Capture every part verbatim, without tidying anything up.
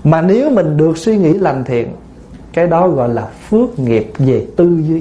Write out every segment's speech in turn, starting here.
Mà nếu mình được suy nghĩ lành thiện, cái đó gọi là phước nghiệp về tư duy.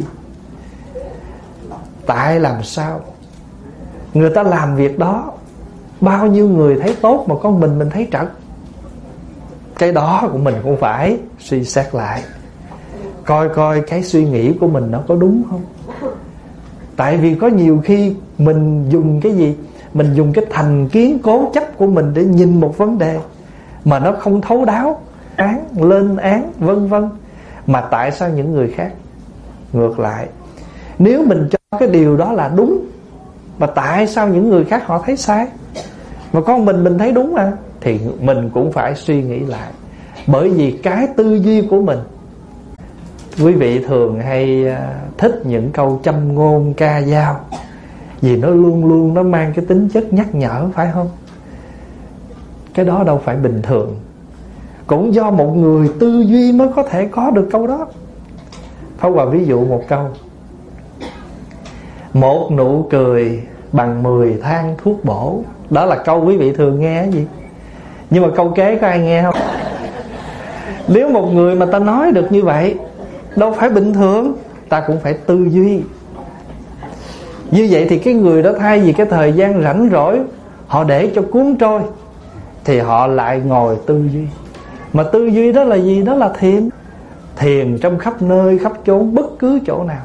Tại làm sao người ta làm việc đó, bao nhiêu người thấy tốt mà con mình mình thấy trật. Cái đó của mình cũng phải suy xét lại, coi coi cái suy nghĩ của mình nó có đúng không. Tại vì có nhiều khi mình dùng cái gì, mình dùng cái thành kiến cố chấp của mình để nhìn một vấn đề mà nó không thấu đáo, án, lên án, vân vân. Mà tại sao những người khác ngược lại? Nếu mình cho cái điều đó là đúng, mà tại sao những người khác họ thấy sai, mà con mình mình thấy đúng mà, thì mình cũng phải suy nghĩ lại. Bởi vì cái tư duy của mình, quý vị thường hay thích những câu châm ngôn ca dao, vì nó luôn luôn nó mang cái tính chất nhắc nhở, phải không? Cái đó đâu phải bình thường. Cũng do một người tư duy mới có thể có được câu đó. Pháp Hòa ví dụ một câu: một nụ cười bằng mười thang thuốc bổ. Đó là câu quý vị thường nghe cái gì. Nhưng mà câu kế có ai nghe không? Nếu một người mà ta nói được như vậy, đâu phải bình thường, ta cũng phải tư duy. Như vậy thì cái người đó thay vì cái thời gian rảnh rỗi họ để cho cuốn trôi, thì họ lại ngồi tư duy. Mà tư duy đó là gì? Đó là thiền. Thiền trong khắp nơi khắp chốn, bất cứ chỗ nào.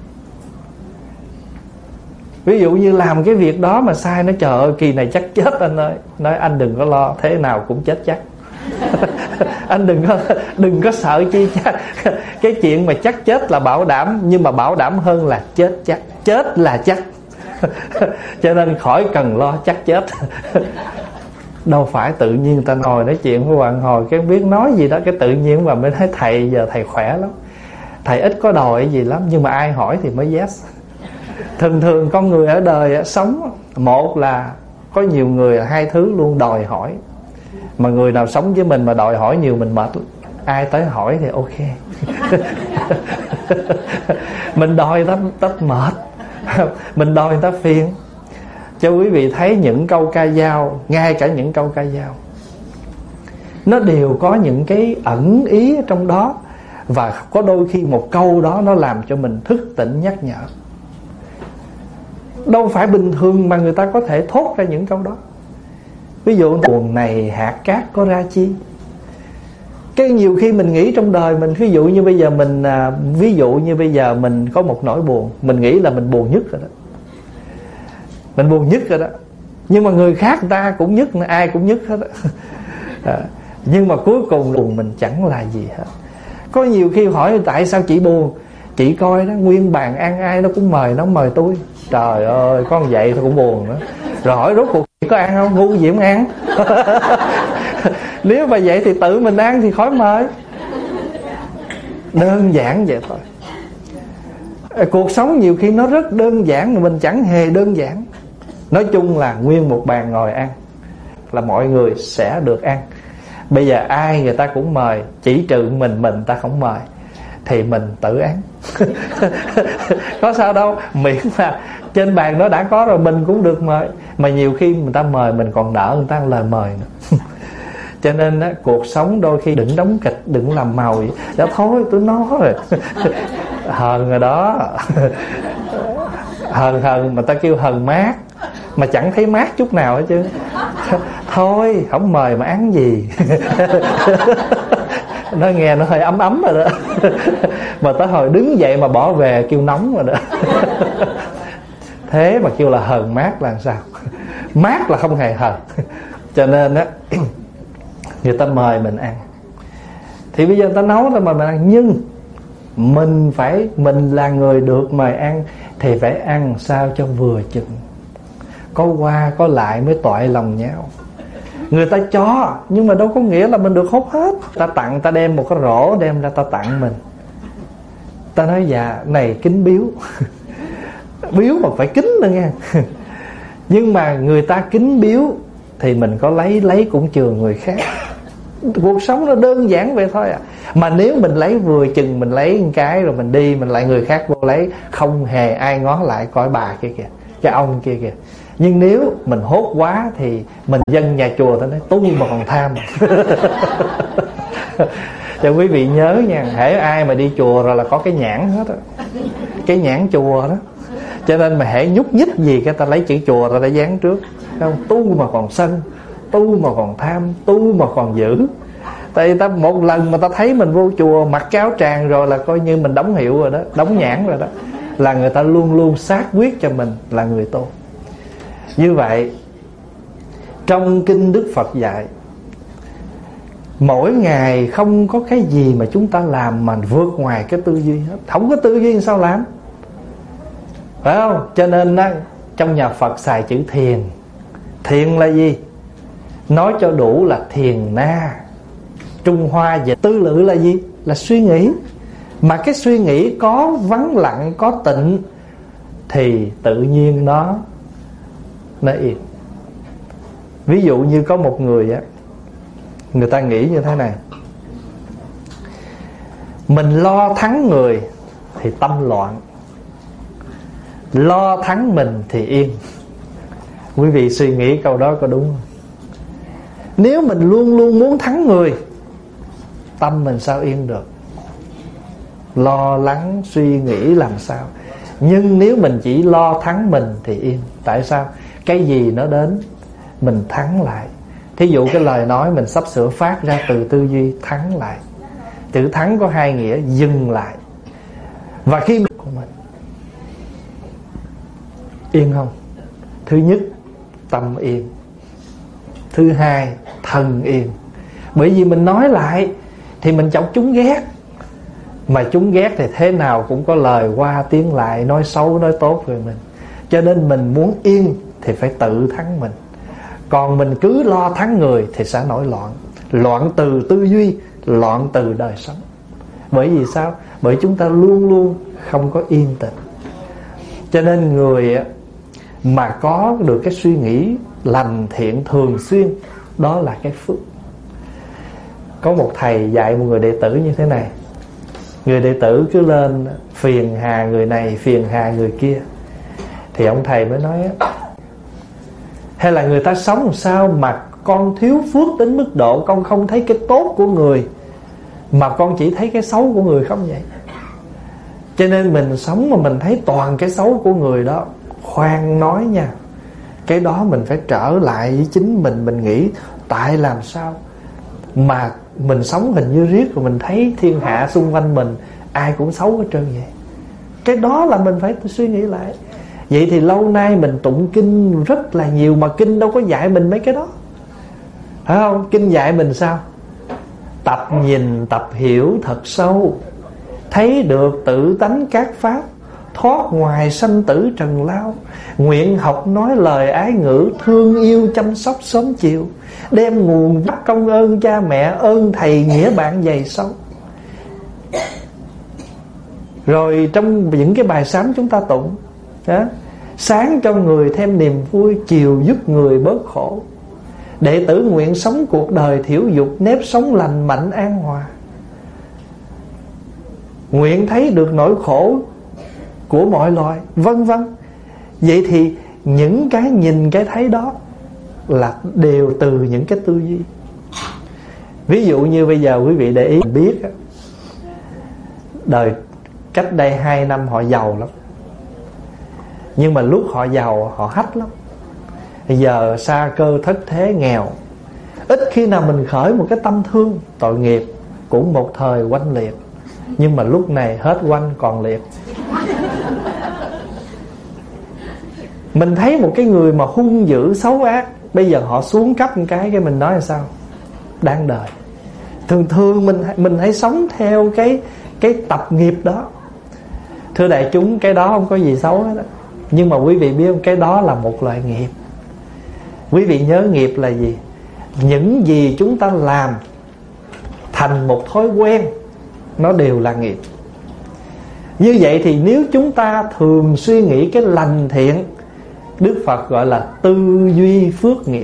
Ví dụ như làm cái việc đó mà sai, nó trời ơi kỳ này chắc chết anh ơi. Nói anh đừng có lo, thế nào cũng chết chắc. Anh đừng có đừng có sợ chi chắc. Cái chuyện mà chắc chết là bảo đảm, nhưng mà bảo đảm hơn là chết chắc. Chết là chắc. Cho nên khỏi cần lo chắc chết. Đâu phải tự nhiên người ta ngồi nói chuyện với bạn hồi cái biết nói gì đó, cái tự nhiên mà mới thấy thầy giờ thầy khỏe lắm, thầy ít có đòi gì lắm, nhưng mà ai hỏi thì mới yes. Thường thường con người ở đời sống, một là có nhiều người hai thứ luôn đòi hỏi. Mà người nào sống với mình mà đòi hỏi nhiều mình mệt lắm. Ai tới hỏi thì ok. Mình đòi ta, ta mệt. Mình đòi người ta phiền. Cho quý vị thấy những câu ca dao, ngay cả những câu ca dao, nó đều có những cái ẩn ý ở trong đó. Và có đôi khi một câu đó nó làm cho mình thức tỉnh nhắc nhở. Đâu phải bình thường mà người ta có thể thốt ra những câu đó. Ví dụ buồn này hạt cát có ra chi. Cái nhiều khi mình nghĩ trong đời mình, ví dụ như bây giờ mình à, ví dụ như bây giờ mình có một nỗi buồn, mình nghĩ là mình buồn nhất rồi đó. Mình buồn nhất rồi đó. Nhưng mà người khác người ta cũng nhất, ai cũng nhất hết đó. À, nhưng mà cuối cùng buồn mình chẳng là gì hết. Có nhiều khi hỏi tại sao chị buồn, chị coi đó, nguyên bàn ăn ai nó cũng mời, nó mời tôi. Trời ơi, con vậy tôi cũng buồn nữa. Rồi hỏi rốt cuộc có ăn không? Ngu gì không ăn. Nếu mà vậy thì tự mình ăn thì khỏi mời. Đơn giản vậy thôi. Cuộc sống nhiều khi nó rất đơn giản mà mình chẳng hề đơn giản. Nói chung là nguyên một bàn ngồi ăn là mọi người sẽ được ăn. Bây giờ ai người ta cũng mời, chỉ trừ mình mình ta không mời, thì mình tự ăn. Có sao đâu, miễn là trên bàn đó đã có rồi mình cũng được mời. Mà nhiều khi người ta mời mình còn nợ người ta lời mời nữa. Cho nên á, cuộc sống đôi khi đừng đóng kịch, đừng làm màu vậy. Đã thôi tôi nói rồi. Hờn rồi đó. Hờn hờn mà ta kêu hờn mát, mà chẳng thấy mát chút nào hết chứ. Thôi không mời mà ăn gì. Nó nghe nó hơi ấm ấm rồi đó. Mà tới hồi đứng dậy mà bỏ về kêu nóng rồi đó. Thế mà kêu là hờn mát là sao? Mát là không hề hờn. Cho nên á, người ta mời mình ăn thì bây giờ người ta nấu ra mà mình ăn. Nhưng mình phải, mình là người được mời ăn thì phải ăn sao cho vừa chừng, có qua có lại mới toại lòng nhau. Người ta cho nhưng mà đâu có nghĩa là mình được hốt hết. Ta tặng, ta đem một cái rổ đem ra ta tặng mình, ta nói dạ này kính biếu. Biếu mà phải kính nữa nghe. Nhưng mà người ta kính biếu thì mình có lấy, lấy cũng chừa người khác. Cuộc sống nó đơn giản vậy thôi à. Mà nếu mình lấy vừa chừng, mình lấy một cái rồi mình đi, mình lại người khác vô lấy, không hề ai ngó lại coi bà kia kìa, cái ông kia kìa. Nhưng nếu mình hốt quá thì mình dân nhà chùa ta nói tu mà còn tham. Cho quý vị nhớ nha, hễ ai mà đi chùa rồi là có cái nhãn hết á, cái nhãn chùa đó. Cho nên mà hễ nhúc nhích gì cái ta lấy chữ chùa ra đã dán trước. Không, tu mà còn sân, tu mà còn tham, tu mà còn giữ. Tại vì ta một lần mà ta thấy mình vô chùa mặc cái áo tràng rồi là coi như mình đóng hiệu rồi đó, đóng nhãn rồi đó, là người ta luôn luôn xác quyết cho mình là người tu. Như vậy trong kinh Đức Phật dạy, mỗi ngày không có cái gì mà chúng ta làm mà vượt ngoài cái tư duy hết. Không có tư duy sao làm, phải không? Cho nên đó, trong nhà Phật xài chữ thiền. Thiền là gì? Nói cho đủ là thiền na. Trung Hoa dịch tư lự là gì? Là suy nghĩ. Mà cái suy nghĩ có vắng lặng, có tịnh thì tự nhiên nó Nó yên. Ví dụ như có một người á, người ta nghĩ như thế này: mình lo thắng người thì tâm loạn, lo thắng mình thì yên. Quý vị suy nghĩ câu đó có đúng không? Nếu mình luôn luôn muốn thắng người, tâm mình sao yên được? Lo lắng suy nghĩ làm sao? Nhưng nếu mình chỉ lo thắng mình thì yên. Tại sao? Cái gì nó đến mình thắng lại. Thí dụ cái lời nói mình sắp sửa phát ra từ tư duy, thắng lại. Chữ thắng có hai nghĩa: dừng lại. Và khi mình của mình yên không? Thứ nhất, tâm yên. Thứ hai, thân yên. Bởi vì mình nói lại thì mình chọc chúng ghét. Mà chúng ghét thì thế nào cũng có lời qua tiếng lại, nói xấu nói tốt về mình. Cho nên mình muốn yên thì phải tự thắng mình. Còn mình cứ lo thắng người thì sẽ nổi loạn. Loạn từ tư duy, loạn từ đời sống. Bởi vì sao? Bởi chúng ta luôn luôn không có yên tĩnh. Cho nên người mà có được cái suy nghĩ lành thiện thường xuyên, đó là cái phước. Có một thầy dạy một người đệ tử như thế này. Người đệ tử cứ lên phiền hà người này, phiền hà người kia. Thì ông thầy mới nói: hay là người ta sống làm sao mà con thiếu phước đến mức độ con không thấy cái tốt của người, mà con chỉ thấy cái xấu của người không vậy? Cho nên mình sống mà mình thấy toàn cái xấu của người đó, khoan nói nha, cái đó mình phải trở lại với chính mình. Mình nghĩ tại làm sao mà mình sống hình như riết rồi mình thấy thiên hạ xung quanh mình ai cũng xấu hết trơn vậy? Cái đó là mình phải suy nghĩ lại. Vậy thì lâu nay mình tụng kinh rất là nhiều, mà kinh đâu có dạy mình mấy cái đó, phải không? Kinh dạy mình sao? Tập nhìn tập hiểu thật sâu, thấy được tự tánh các pháp, thoát ngoài sanh tử trần lao. Nguyện học nói lời ái ngữ, thương yêu chăm sóc sớm chiều, đem nguồn vắt công ơn cha mẹ, ơn thầy nghĩa bạn dày sâu. Rồi trong những cái bài sám chúng ta tụng đó: sáng cho người thêm niềm vui, chiều giúp người bớt khổ. Đệ tử nguyện sống cuộc đời thiểu dục, nếp sống lành mạnh an hòa. Nguyện thấy được nỗi khổ của mọi loài, vân vân. Vậy thì những cái nhìn cái thấy đó là đều từ những cái tư duy. Ví dụ như bây giờ quý vị để ý biết, đời cách đây hai năm họ giàu lắm, nhưng mà lúc họ giàu họ hách lắm. Bây giờ sa cơ thất thế nghèo, ít khi nào mình khởi một cái tâm thương. Tội nghiệp, cũng một thời oanh liệt, nhưng mà lúc này hết oanh còn liệt. Mình thấy một cái người mà hung dữ xấu ác, bây giờ họ xuống cấp một cái, cái mình nói là sao? Đáng đời. Thường thường mình mình hãy sống theo cái cái tập nghiệp đó. Thưa đại chúng, cái đó không có gì xấu hết đó. Nhưng mà quý vị biết không, cái đó là một loại nghiệp. Quý vị nhớ nghiệp là gì? Những gì chúng ta làm thành một thói quen, nó đều là nghiệp. Như vậy thì nếu chúng ta thường suy nghĩ cái lành thiện, Đức Phật gọi là tư duy phước nghiệp.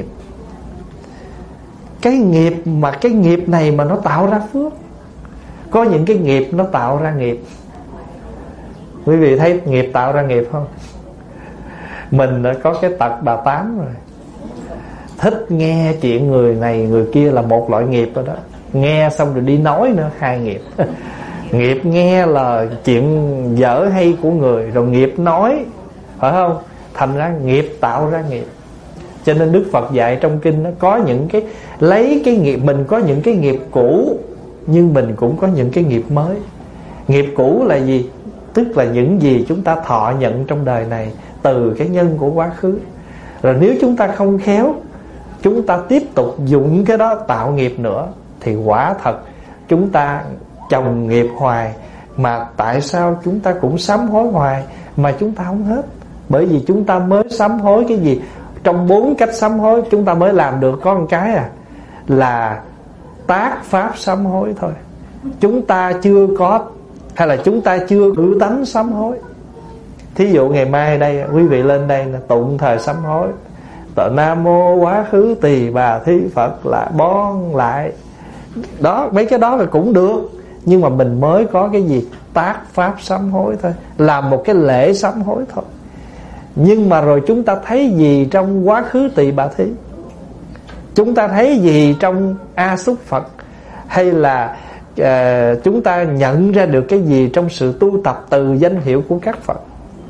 Cái nghiệp mà cái nghiệp này mà nó tạo ra phước. Có những cái nghiệp nó tạo ra nghiệp. Quý vị thấy nghiệp tạo ra nghiệp không? Mình đã có cái tật bà Tám rồi, thích nghe chuyện người này người kia là một loại nghiệp rồi đó. nghe xong rồi đi nói nữa, hai nghiệp. Nghiệp nghe là chuyện dở hay của người, rồi nghiệp nói, phải không? Thành ra nghiệp tạo ra nghiệp. Cho nên Đức Phật dạy trong kinh nó có những cái, lấy cái nghiệp, mình có những cái nghiệp cũ, nhưng mình cũng có những cái nghiệp mới. Nghiệp cũ là gì? Tức là những gì chúng ta thọ nhận trong đời này từ cái nhân của quá khứ. Rồi nếu chúng ta không khéo, chúng ta tiếp tục dụng cái đó tạo nghiệp nữa, thì quả thật chúng ta chồng nghiệp hoài. Mà tại sao chúng ta cũng sám hối hoài mà chúng ta không hết? Bởi vì chúng ta mới sám hối cái gì? Trong bốn cách sám hối chúng ta mới làm được có một cái à, là tác pháp sám hối thôi. Chúng ta chưa có, hay là chúng ta chưa tự tánh sám hối. Thí dụ ngày mai đây quý vị lên đây là tụng thời sám hối, tờ Nam Mô Quá Khứ Tỳ Bà Thí Phật lại bon lại. Đó, mấy cái đó là cũng được. Nhưng mà mình mới có cái gì? Tác pháp sám hối thôi, làm một cái lễ sám hối thôi. Nhưng mà rồi chúng ta thấy gì trong Quá Khứ Tỳ Bà Thí? Chúng ta thấy gì trong A Xúc Phật? Hay là uh, chúng ta nhận ra được cái gì trong sự tu tập từ danh hiệu của các Phật?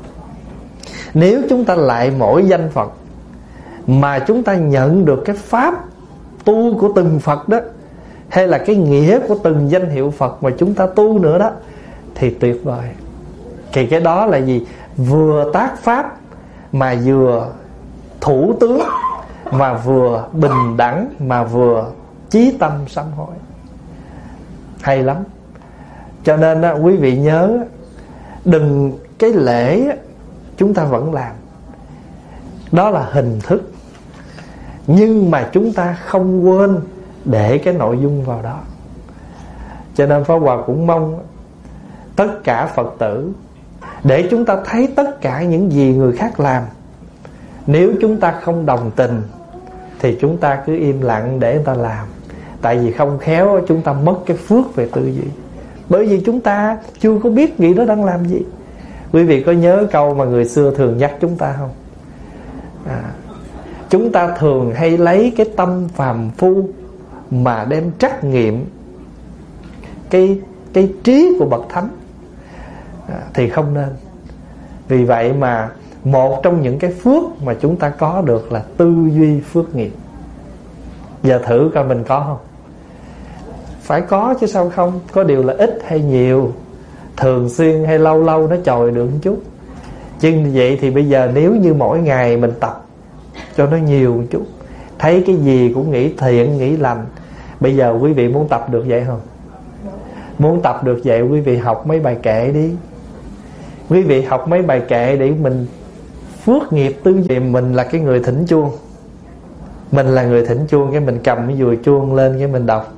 Nếu chúng ta lại mỗi danh Phật mà chúng ta nhận được cái pháp tu của từng Phật đó, hay là cái nghĩa của từng danh hiệu Phật mà chúng ta tu nữa đó, thì tuyệt vời. Thì cái đó là gì? Vừa tác pháp mà vừa thủ tướng, mà vừa bình đẳng, mà vừa chí tâm sám hối. Hay lắm. Cho nên đó, quý vị nhớ, đừng, cái lễ chúng ta vẫn làm, đó là hình thức, nhưng mà chúng ta không quên để cái nội dung vào đó. Cho nên Pháp Hòa cũng mong tất cả Phật tử, để chúng ta thấy tất cả những gì người khác làm, nếu chúng ta không đồng tình thì chúng ta cứ im lặng để người ta làm. Tại vì không khéo chúng ta mất cái phước về tư duy, bởi vì chúng ta chưa có biết người đó đang làm gì. Quý vị có nhớ câu mà người xưa thường nhắc chúng ta không? À, chúng ta thường hay lấy cái tâm phàm phu mà đem trắc nghiệm cái, cái trí của bậc thánh, à, thì không nên. Vì vậy mà một trong những cái phước mà chúng ta có được là tư duy phước nghiệp. Giờ thử coi mình có không? Phải có chứ sao không? Có điều là ít hay nhiều, thường xuyên hay lâu lâu nó chồi được một chút. Chứ vậy thì bây giờ nếu như mỗi ngày mình tập cho nó nhiều một chút, thấy cái gì cũng nghĩ thiện, nghĩ lành. Bây giờ quý vị muốn tập được vậy không? Muốn tập được vậy, quý vị học mấy bài kệ đi. Quý vị học mấy bài kệ để mình phước nghiệp tư duy. Mình là cái người thỉnh chuông, mình là người thỉnh chuông, cái mình cầm cái dùi chuông lên, cái mình đọc: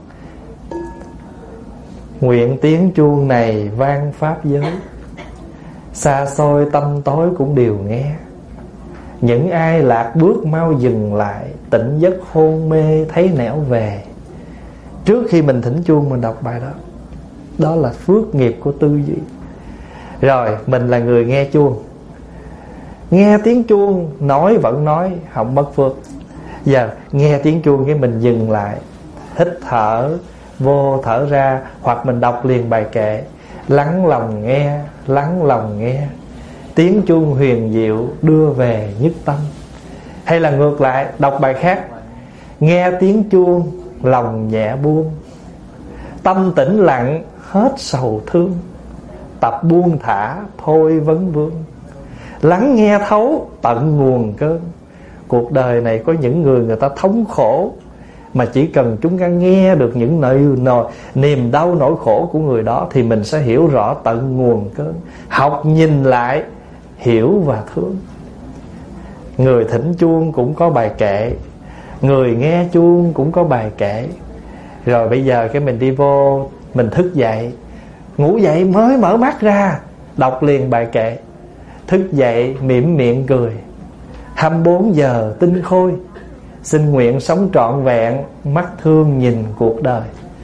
nguyện tiếng chuông này vang pháp giới, xa xôi tâm tối cũng đều nghe. Những ai lạc bước mau dừng lại, tỉnh giấc hôn mê thấy nẻo về. Trước khi mình thỉnh chuông mình đọc bài đó. Đó là phước nghiệp của tư duy. Rồi mình là người nghe chuông, nghe tiếng chuông nói vẫn nói, không mất phước. Giờ nghe tiếng chuông cái mình dừng lại, hít thở vô thở ra, hoặc mình đọc liền bài kệ: lắng lòng nghe, lắng lòng nghe, tiếng chuông huyền diệu đưa về nhất tâm. Hay là ngược lại, đọc bài khác: nghe tiếng chuông lòng nhẹ buông, tâm tĩnh lặng hết sầu thương, tập buông thả thôi vấn vương, lắng nghe thấu tận nguồn cơn. Cuộc đời này có những người người ta thống khổ, mà chỉ cần chúng ta nghe được những nơi, nơi niềm đau nỗi khổ của người đó, thì mình sẽ hiểu rõ tận nguồn cơn. Học nhìn lại, hiểu và thương. Người thỉnh chuông cũng có bài kệ, người nghe chuông cũng có bài kệ. Rồi bây giờ cái mình đi vô, mình thức dậy, ngủ dậy mới mở mắt ra, đọc liền bài kệ. Thức dậy mỉm miệng cười, hai mươi bốn giờ tinh khôi, xin nguyện sống trọn vẹn, mắt thương nhìn cuộc đời.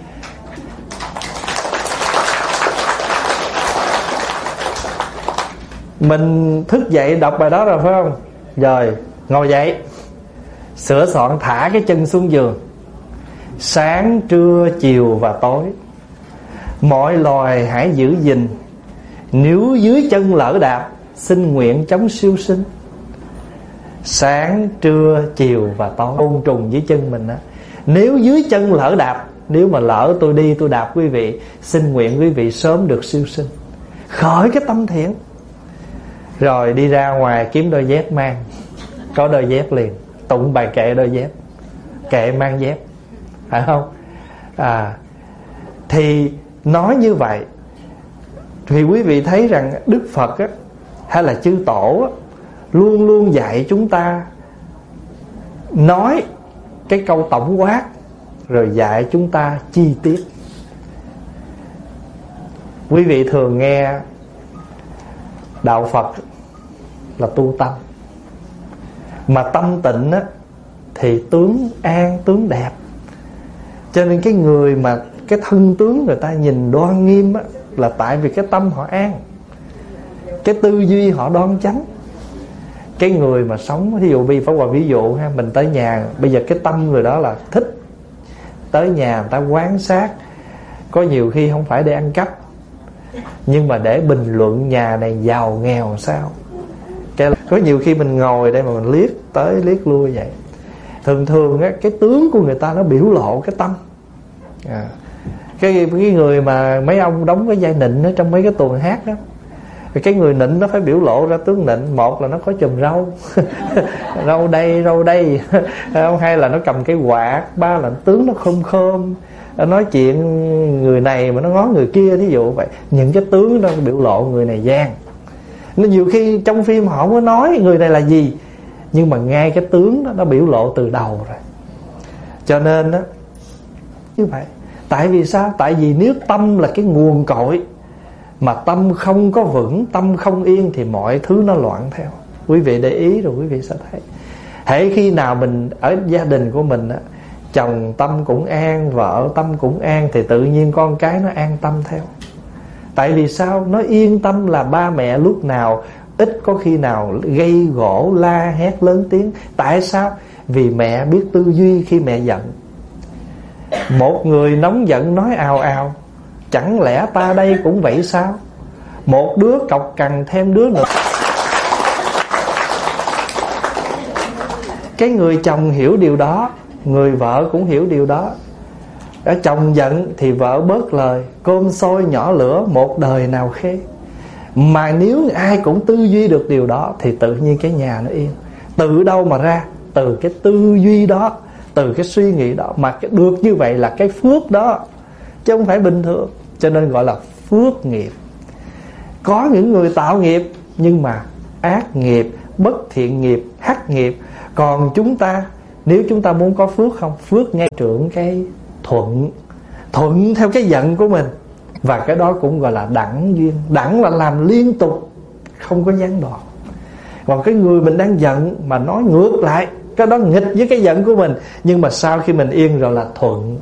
Mình thức dậy đọc bài đó rồi phải không? Rồi ngồi dậy, sửa soạn thả cái chân xuống giường, sáng trưa chiều và tối, mọi loài hãy giữ gìn. Nếu dưới chân lỡ đạp, xin nguyện chống siêu sinh. Sáng trưa chiều và tối, côn trùng dưới chân mình á, nếu dưới chân lỡ đạp, nếu mà lỡ tôi đi tôi đạp quý vị, xin nguyện quý vị sớm được siêu sinh. Khởi cái tâm thiện. Rồi đi ra ngoài kiếm đôi dép mang, có đôi dép liền, tụng bài kệ đôi dép, kệ mang dép, phải không? À, thì nói như vậy thì quý vị thấy rằng Đức Phật á, hay là chư tổ á, luôn luôn dạy chúng ta nói cái câu tổng quát, rồi dạy chúng ta chi tiết. Quý vị thường nghe đạo Phật là tu tâm, mà tâm tịnh á, thì tướng an tướng đẹp. Cho nên cái người mà cái thân tướng người ta nhìn đoan nghiêm á, là tại vì cái tâm họ an, cái tư duy họ đoan chánh. Cái người mà sống, ví dụ Bi Pháp Hòa ví dụ ha, mình tới nhà, bây giờ cái tâm người đó là thích tới nhà người ta quan sát, có nhiều khi không phải để ăn cắp, nhưng mà để bình luận nhà này giàu nghèo sao. Cái, có nhiều khi mình ngồi đây mà mình liếc tới liếc lui vậy. Thường thường á, cái tướng của người ta nó biểu lộ cái tâm. à, cái, cái người mà mấy ông đóng cái vai nịnh ở trong mấy cái tuồng hát đó, cái người nịnh nó phải biểu lộ ra tướng nịnh. Một là nó có chùm râu râu đây râu đây hay là nó cầm cái quạt. Ba là tướng nó khom khom, nói chuyện người này mà nó ngó người kia, thí dụ vậy. Những cái tướng đó biểu lộ người này gian. Nên nhiều khi trong phim họ không có nói người này là gì, nhưng mà ngay cái tướng đó nó biểu lộ từ đầu rồi. Cho nên đó như vậy. Tại vì sao? Tại vì nếu tâm là cái nguồn cội, mà tâm không có vững, tâm không yên, thì mọi thứ nó loạn theo. Quý vị để ý rồi quý vị sẽ thấy. Hễ khi nào mình ở gia đình của mình á, chồng tâm cũng an, vợ tâm cũng an, thì tự nhiên con cái nó an tâm theo. Tại vì sao? Nó yên tâm là ba mẹ lúc nào ít có khi nào gây gỗ la hét lớn tiếng. Tại sao? Vì mẹ biết tư duy khi mẹ giận. Một người nóng giận nói ào ào, chẳng lẽ ta đây cũng vậy sao? Một đứa cọc cằn thêm đứa nữa. Cái người chồng hiểu điều đó, người vợ cũng hiểu điều đó. Ở chồng giận thì vợ bớt lời, cơm sôi nhỏ lửa, một đời nào khê. Mà nếu ai cũng tư duy được điều đó thì tự nhiên cái nhà nó yên. Từ đâu mà ra? Từ cái tư duy đó, từ cái suy nghĩ đó. Mà cái được như vậy là cái phước đó, chứ không phải bình thường. Cho nên gọi là phước nghiệp. Có những người tạo nghiệp, nhưng mà ác nghiệp, bất thiện nghiệp, hắc nghiệp. Còn chúng ta, nếu chúng ta muốn có phước không? Phước ngay trưởng cái thuận, thuận theo cái giận của mình. Và cái đó cũng gọi là đẳng duyên. Đẳng là làm liên tục, không có gián đoạn. Còn cái người mình đang giận mà nói ngược lại, cái đó nghịch với cái giận của mình. Nhưng mà sau khi mình yên rồi là thuận.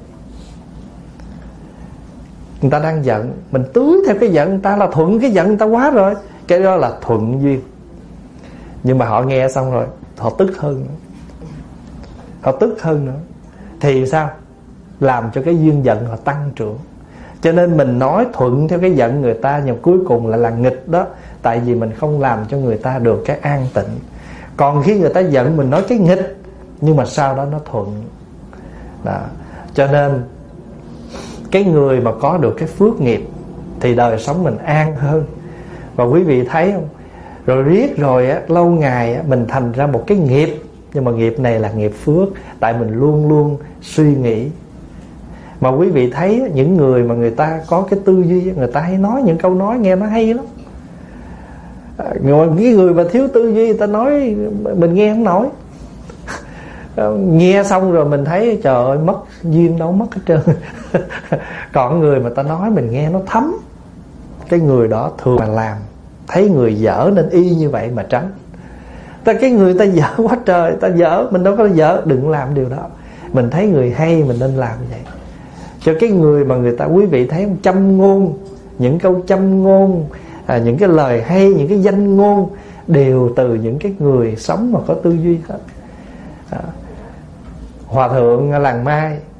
Người ta đang giận, mình tưới theo cái giận người ta là thuận cái giận người ta quá rồi. Cái đó là thuận duyên. Nhưng mà họ nghe xong rồi họ tức hơn nữa. Họ tức hơn nữa. Thì sao? Làm cho cái duyên giận họ tăng trưởng. Cho nên mình nói thuận theo cái giận người ta, nhưng cuối cùng lại là nghịch đó. Tại vì mình không làm cho người ta được cái an tịnh. Còn khi người ta giận mình nói cái nghịch, nhưng mà sau đó nó thuận đó. Cho nên cái người mà có được cái phước nghiệp thì đời sống mình an hơn. Và quý vị thấy không? Rồi riết rồi á, lâu ngày á, mình thành ra một cái nghiệp. Nhưng mà nghiệp này là nghiệp phước. Tại mình luôn luôn suy nghĩ. Mà quý vị thấy những người mà người ta có cái tư duy, người ta hay nói những câu nói nghe nó hay lắm. Rồi cái người mà thiếu tư duy, người ta nói mình nghe không nổi. Nghe xong rồi mình thấy trời ơi, mất duyên đâu mất hết trơn. Còn người mà ta nói mình nghe nó thấm, cái người đó thường là làm. Thấy người dở nên y như vậy mà tránh. Ta cái người ta dở quá trời, ta dở, mình đâu có dở, đừng làm điều đó. Mình thấy người hay mình nên làm như vậy. Cho cái người mà người ta, quý vị thấy không, châm ngôn, những câu châm ngôn, à, những cái lời hay, những cái danh ngôn đều từ những cái người sống mà có tư duy hết. à. Hòa thượng Làng Mai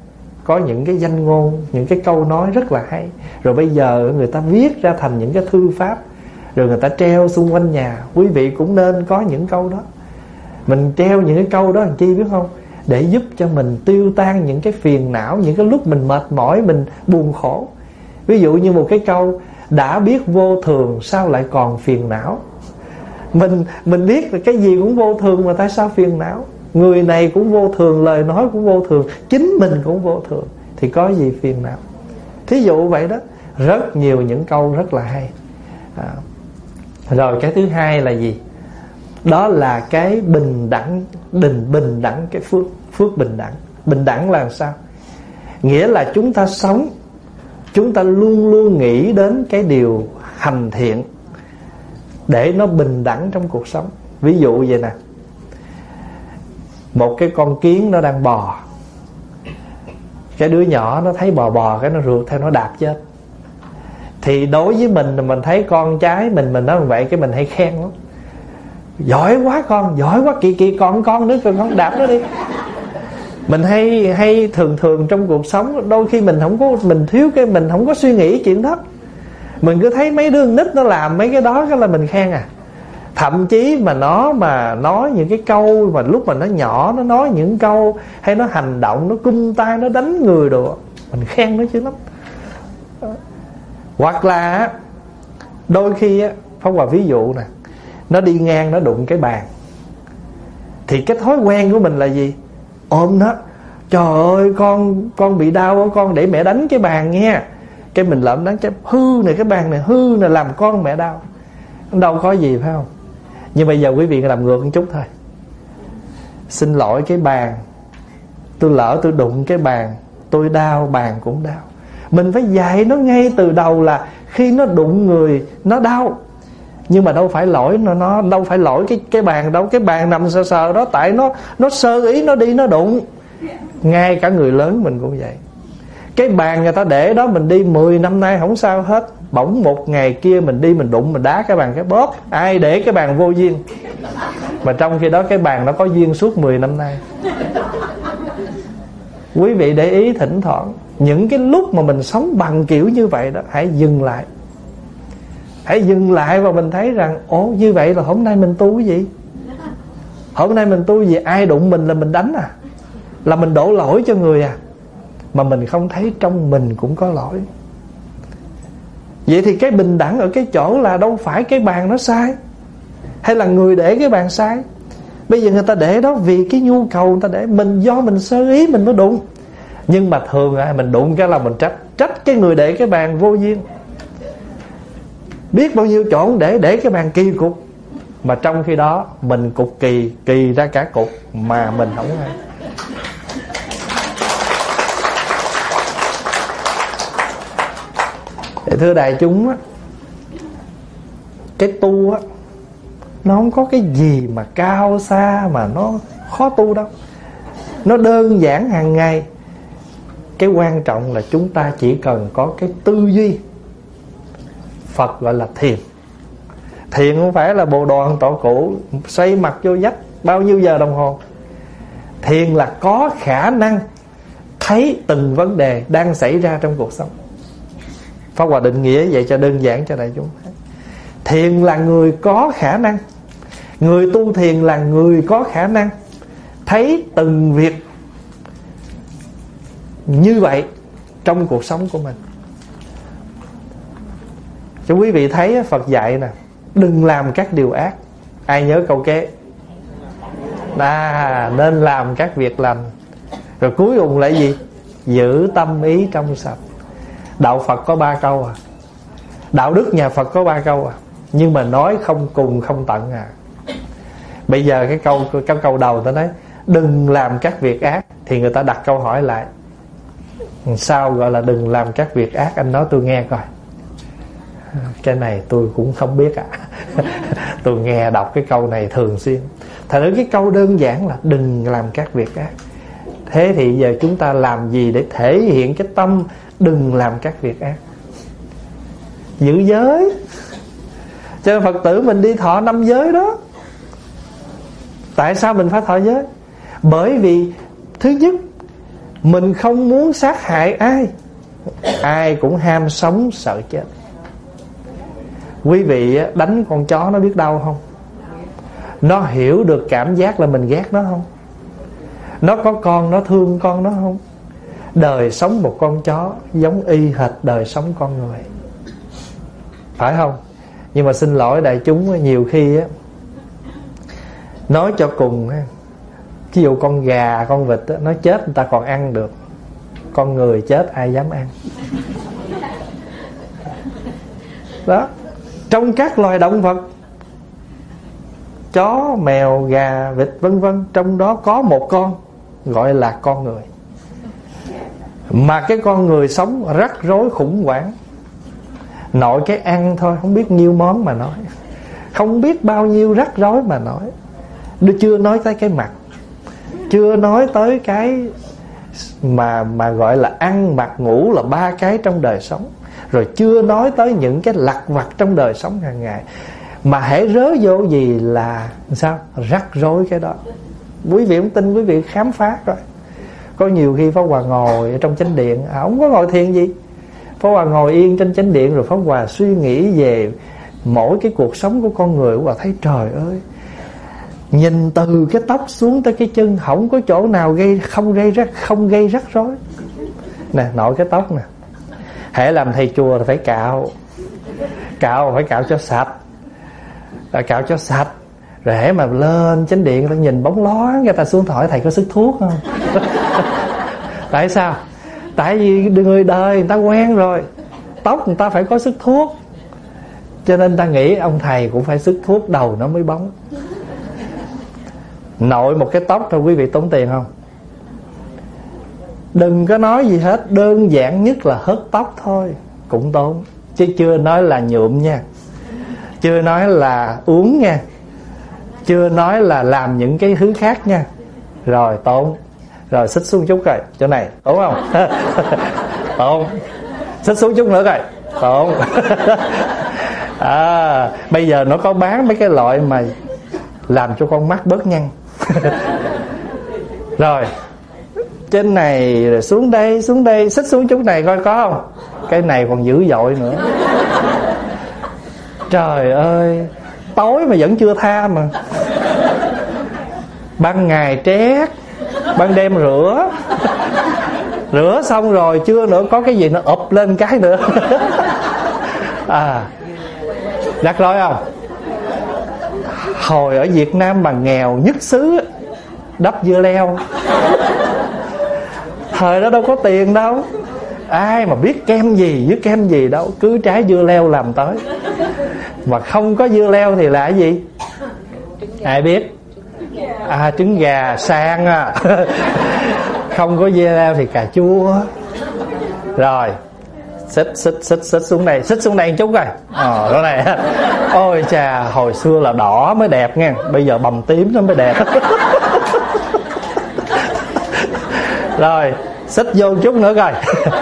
có những cái danh ngôn, những cái câu nói rất là hay. Rồi bây giờ người ta viết ra thành những cái thư pháp, rồi người ta treo xung quanh nhà. Quý vị cũng nên có những câu đó. Mình treo những cái câu đó làm chi biết không? Để giúp cho mình tiêu tan những cái phiền não, những cái lúc mình mệt mỏi, mình buồn khổ. Ví dụ như một cái câu: đã biết vô thường sao lại còn phiền não. Mình mình biết là cái gì cũng vô thường mà tại sao phiền não? Người này cũng vô thường, lời nói cũng vô thường, chính mình cũng vô thường, thì có gì phiền não? Thí dụ vậy đó. Rất nhiều những câu rất là hay. à. Rồi cái thứ hai là gì? Đó là cái bình đẳng. Bình, bình đẳng cái phước. Phước bình đẳng. Bình đẳng là sao? Nghĩa là chúng ta sống, chúng ta luôn luôn nghĩ đến cái điều hành thiện để nó bình đẳng trong cuộc sống. Ví dụ vậy nè, một cái con kiến nó đang bò, cái đứa nhỏ nó thấy bò bò cái nó rượt theo nó đạp chết. Thì đối với mình, mình thấy con trái mình mình nói như vậy, cái mình hay khen lắm: giỏi quá con, giỏi quá, kỳ kỳ con con nữa, con đạp nó đi. Mình hay hay thường thường trong cuộc sống đôi khi mình không có, mình thiếu cái, mình không có suy nghĩ chuyện đó. Mình cứ thấy mấy đứa nít nó làm mấy cái đó cái là mình khen à. Thậm chí mà nó mà nói những cái câu mà lúc mà nó nhỏ, nó nói những câu hay nó hành động, nó cung tay, nó đánh người đồ, mình khen nó chứ lắm. Hoặc là đôi khi á, Pháp Hòa ví dụ nè, nó đi ngang nó đụng cái bàn, thì cái thói quen của mình là gì? Ôm nó: trời ơi con con bị đau, con để mẹ đánh cái bàn nghe. Cái mình lợm đánh cái hư này, cái bàn này hư này, làm con mẹ đau. Đâu có gì phải không? Nhưng bây giờ quý vị làm ngược một chút thôi. Xin lỗi cái bàn, tôi lỡ tôi đụng cái bàn, tôi đau, bàn cũng đau. Mình phải dạy nó ngay từ đầu là khi nó đụng người nó đau, nhưng mà đâu phải lỗi nó, nó đâu phải lỗi cái cái bàn đâu. Cái bàn nằm sờ sờ đó, tại nó nó sơ ý nó đi nó đụng. Ngay cả người lớn mình cũng vậy. Cái bàn người ta để đó mình đi mười năm nay không sao hết, bỗng một ngày kia mình đi mình đụng, mình đá cái bàn cái bóp. Ai để cái bàn vô duyên? Mà trong khi đó cái bàn nó có duyên suốt mười năm nay. Quý vị để ý thỉnh thoảng những cái lúc mà mình sống bằng kiểu như vậy đó, hãy dừng lại. Hãy dừng lại và mình thấy rằng ồ, như vậy là hôm nay mình tu cái gì? Hôm nay mình tu gì? Ai đụng mình là mình đánh à? Là mình đổ lỗi cho người à? Mà mình không thấy trong mình cũng có lỗi. Vậy thì cái bình đẳng ở cái chỗ là đâu phải cái bàn nó sai, hay là người để cái bàn sai. Bây giờ người ta để đó vì cái nhu cầu người ta để, mình do mình sơ ý mình mới đụng. Nhưng mà thường à, mình đụng cái là mình trách Trách cái người để cái bàn vô duyên. Biết bao nhiêu chỗ để để cái bàn kỳ cục, mà trong khi đó mình cục kỳ, kỳ ra cả cục mà mình không hay. Thưa đại chúng á, cái tu á, nó không có cái gì mà cao xa mà nó khó tu đâu. Nó đơn giản hàng ngày. Cái quan trọng là chúng ta chỉ cần có cái tư duy. Phật gọi là thiền. Thiền không phải là bồ đoàn tọa cụ xoay mặt vô vách bao nhiêu giờ đồng hồ. Thiền là có khả năng thấy từng vấn đề đang xảy ra trong cuộc sống. Pháp Hòa định nghĩa vậy cho đơn giản cho đại chúng. Thiền là người có khả năng. Người tu thiền là người có khả năng thấy từng việc như vậy trong cuộc sống của mình. Cho quý vị thấy Phật dạy nè, đừng làm các điều ác. Ai nhớ câu kế? À, nên làm các việc lành. Rồi cuối cùng là gì? Giữ tâm ý trong sạch. Đạo Phật có ba câu à. Đạo đức nhà Phật có ba câu à. Nhưng mà nói không cùng không tận à. Bây giờ cái câu cái câu đầu ta nói đừng làm các việc ác, thì người ta đặt câu hỏi lại, sao gọi là đừng làm các việc ác? Anh nói tôi nghe coi. Cái này tôi cũng không biết ạ. À. Tôi nghe đọc cái câu này thường xuyên. Thật ra cái câu đơn giản là đừng làm các việc ác. Thế thì giờ chúng ta làm gì để thể hiện cái tâm đừng làm các việc ác? Giữ giới. Cho nên Phật tử mình đi thọ năm giới đó. Tại sao mình phải thọ giới? Bởi vì thứ nhất Mình không muốn sát hại ai, ai cũng ham sống sợ chết. Quý vị đánh con chó nó biết đau không? Nó hiểu được cảm giác là mình ghét nó không? Nó có con nó thương con nó không? Đời sống một con chó giống y hệt đời sống con người, phải không? Nhưng mà xin lỗi đại chúng, nhiều khi á, nói cho cùng á, ví dụ con gà, con vịt á, nó chết người ta còn ăn được, con người chết ai dám ăn. Đó. Trong các loài động vật, chó, mèo, gà, vịt vân vân, trong đó có một con gọi là con người. Mà cái con người sống rắc rối khủng hoảng. Nội cái ăn thôi không biết nhiêu món mà nói, không biết bao nhiêu rắc rối mà nói. Chưa nói tới cái mặt, chưa nói tới cái mà mà gọi là ăn mặc ngủ là ba cái trong đời sống, rồi chưa nói tới những cái lặt vặt trong đời sống hàng ngày. Mà hễ rớ vô gì là sao? Rắc rối cái đó. Quý vị không tin, quý vị khám phá rồi. Có nhiều khi Pháp Hòa ngồi ở trong chánh điện, à, không có ngồi thiền gì, Pháp Hòa ngồi yên trên chánh điện, rồi Pháp Hòa suy nghĩ về mỗi cái cuộc sống của con người. Pháp Hòa thấy trời ơi, nhìn từ cái tóc xuống tới cái chân, không có chỗ nào gây không gây rắc không gây rắc rối. Nè, nội cái tóc nè, hễ làm thầy chùa là phải cạo, cạo phải cạo cho sạch, cạo cho sạch. Rồi hễ mà lên chánh điện, người ta nhìn bóng loáng, người ta xuống hỏi thầy có sức thuốc không? Tại sao? Tại vì người đời người ta quen rồi, tóc người ta phải có sức thuốc, cho nên ta nghĩ ông thầy cũng phải sức thuốc đầu nó mới bóng. Nội một cái tóc thôi quý vị tốn tiền không? Đừng có nói gì hết, đơn giản nhất là hớt tóc thôi cũng tốn, chứ chưa nói là nhuộm nha, chưa nói là uống nha, chưa nói là làm những cái thứ khác nha. Rồi tốn. Rồi xích xuống chút rồi, chỗ này tốn không? Tốn. Xích xuống chút nữa rồi, tốn. À, bây giờ nó có bán mấy cái loại mà làm cho con mắt bớt nhăn. Rồi trên này, rồi xuống đây, xuống đây, xích xuống chút này coi có không? Cái này còn dữ dội nữa. Trời ơi, tối mà vẫn chưa tha mà. Ban ngày trét, ban đêm rửa. Rửa xong rồi chưa nữa có cái gì nó ụp lên cái nữa. À, rắc rối không? Hồi ở Việt Nam mà nghèo nhất xứ, đắp dưa leo. Thời đó đâu có tiền đâu, ai mà biết kem gì với kem gì đâu, cứ trái dưa leo làm tới. Mà không có dưa leo thì là cái gì? Ai biết? À, trứng gà sang à. Không có dưa leo thì cà chua. Rồi xích xích xích xích xuống đây, xích xuống đây một chút coi. Ờ, đó này. Ôi chà, hồi xưa là đỏ mới đẹp nha, bây giờ bầm tím nó mới đẹp. Rồi xích vô chút nữa coi.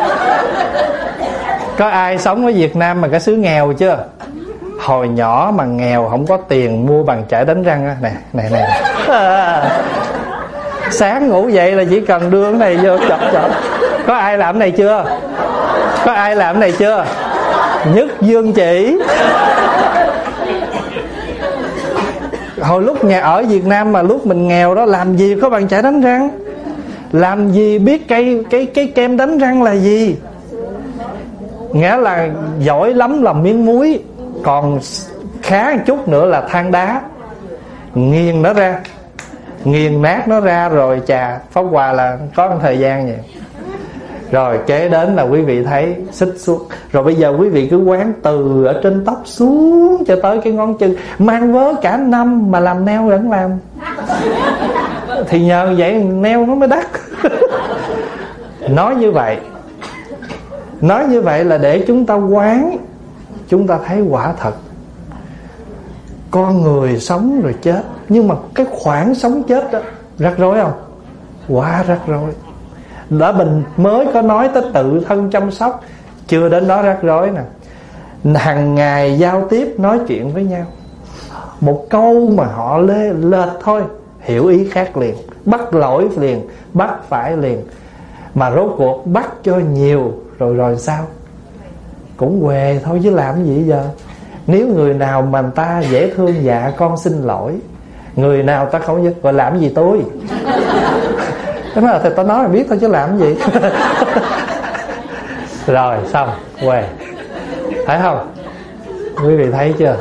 Có ai sống ở Việt Nam mà cái xứ nghèo chưa? Hồi nhỏ mà nghèo không có tiền mua bàn chải đánh răng á, nè nè nè. À, sáng ngủ dậy là chỉ cần đưa cái này vô chọc chọc. Có ai làm cái này chưa? Có ai làm cái này chưa? Nhất dương chỉ. Hồi lúc nhà ở Việt Nam mà lúc mình nghèo đó, làm gì có bàn chải đánh răng, làm gì biết cây cái cái kem đánh răng là gì. Nghĩa là giỏi lắm là miếng muối, còn khá một chút nữa là than đá, nghiền nó ra, nghiền nát nó ra rồi chà. Pháp Hòa là có một thời gian vậy. Rồi kế đến là quý vị thấy xích xuống. Rồi bây giờ quý vị cứ quán từ ở trên tóc xuống cho tới cái ngón chân, mang vớ cả năm mà làm neo vẫn làm. Thì nhờ vậy neo nó mới đắt. Nói như vậy, nói như vậy là để chúng ta quán, chúng ta thấy quả thật con người sống rồi chết. Nhưng mà cái khoảng sống chết đó rắc rối không? Quá rắc rối. Đã mình mới có nói tới tự thân chăm sóc, chưa đến đó rắc rối nè. Hàng ngày giao tiếp nói chuyện với nhau, một câu mà họ lê lệch thôi hiểu ý khác liền, bắt lỗi liền, bắt phải liền. Mà rốt cuộc bắt cho nhiều rồi rồi sao? Cũng què thôi chứ làm cái gì giờ. Nếu người nào mà người ta dễ thương, dạ con xin lỗi. Người nào ta không gọi làm gì tôi. Thế mà thì tao nói là biết thôi chứ làm cái gì. Rồi xong què. Thấy không? Quý vị thấy chưa?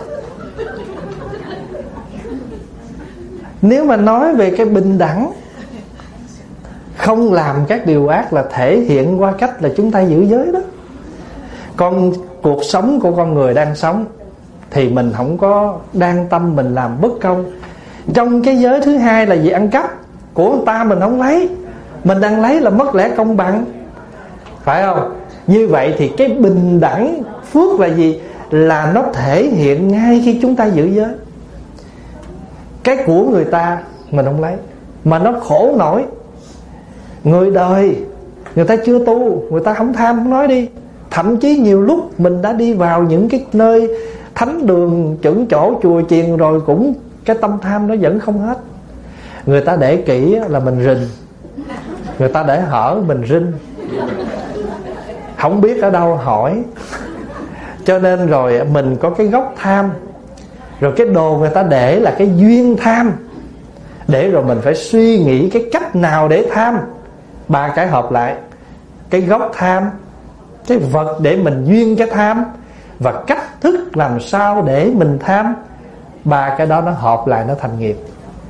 Nếu mà nói về cái bình đẳng, không làm các điều ác là thể hiện qua cách là chúng ta giữ giới đó. Còn cuộc sống của con người đang sống thì mình không có đang tâm mình làm bất công. Trong cái giới thứ hai là gì? Ăn cắp của người ta mình không lấy, mình đang lấy là mất lẽ công bằng, phải không? Như vậy thì cái bình đẳng phước là gì? Là nó thể hiện ngay khi chúng ta giữ giới. Cái của người ta mình không lấy, mà nó khổ nổi. Người đời người ta chưa tu, người ta không tham không nói đi. Thậm chí nhiều lúc mình đã đi vào những cái nơi thánh đường, chuẩn chỗ, chùa chiền rồi, cũng cái tâm tham nó vẫn không hết. Người ta để kỹ là mình rình, người ta để hở mình rinh, không biết ở đâu hỏi. Cho nên rồi mình có cái gốc tham, rồi cái đồ người ta để là cái duyên tham, để rồi mình phải suy nghĩ cái cách nào để tham. Ba cái hợp lại, cái gốc tham, cái vật để mình duyên cái tham, và cách thức làm sao để mình tham. Ba cái đó nó hợp lại nó thành nghiệp.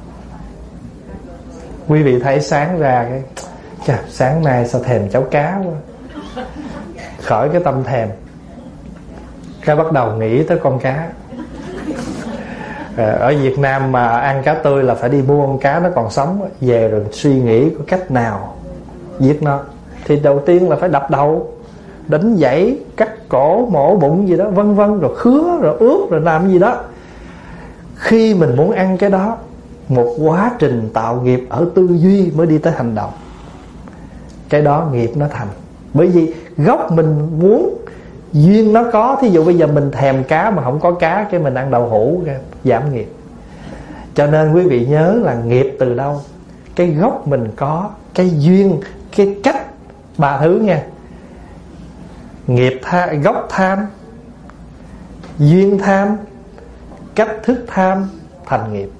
Quý vị thấy sáng ra cái chà, sáng nay sao thèm cháo cá quá, khởi cái tâm thèm, cái bắt đầu nghĩ tới con cá. Ở Việt Nam mà ăn cá tươi là phải đi mua con cá nó còn sống, về rồi suy nghĩ có cách nào giết nó. Thì đầu tiên là phải đập đầu, đánh dãy, cắt cổ, mổ bụng gì đó, vân vân, rồi khứa, rồi ướp, rồi làm gì đó. Khi mình muốn ăn cái đó, một quá trình tạo nghiệp ở tư duy mới đi tới hành động. Cái đó nghiệp nó thành. Bởi vì gốc mình muốn, duyên nó có. Thí dụ bây giờ mình thèm cá mà không có cá, cái mình ăn đậu hũ, giảm nghiệp. Cho nên quý vị nhớ là nghiệp từ đâu? Cái gốc mình có, cái duyên, cái cách, ba thứ nha. Nghiệp tha, gốc tham, duyên tham, cách thức tham thành nghiệp.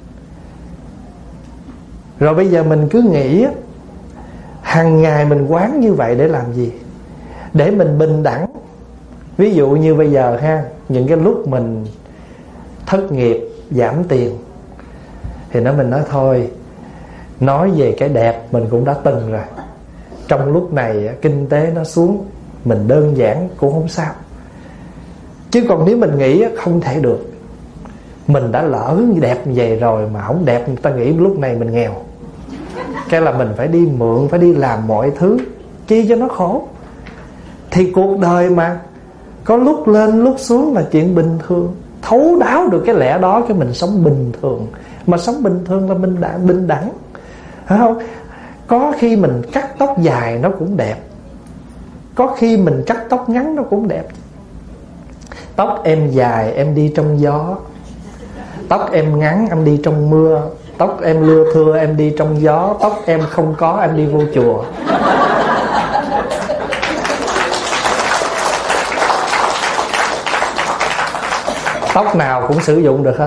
Rồi bây giờ mình cứ nghĩ hàng ngày mình quán như vậy để làm gì? Để mình bình đẳng. Ví dụ như bây giờ ha, những cái lúc mình thất nghiệp, giảm tiền, thì nó mình nói thôi, nói về cái đẹp mình cũng đã từng rồi. Trong lúc này kinh tế nó xuống, mình đơn giản cũng không sao. Chứ còn nếu mình nghĩ không thể được, mình đã lỡ đẹp như vậy rồi mà không đẹp, người ta nghĩ lúc này mình nghèo, cái là mình phải đi mượn, phải đi làm mọi thứ chi cho nó khổ. Thì cuộc đời mà có lúc lên lúc xuống là chuyện bình thường. Thấu đáo được cái lẽ đó, cái mình sống bình thường. Mà sống bình thường là mình đã bình đẳng, phải không? Có khi mình cắt tóc dài nó cũng đẹp, có khi mình cắt tóc ngắn nó cũng đẹp. Tóc em dài em đi trong gió, tóc em ngắn em đi trong mưa, tóc em lưa thưa em đi trong gió, tóc em không có em đi vô chùa. Tóc nào cũng sử dụng được hết.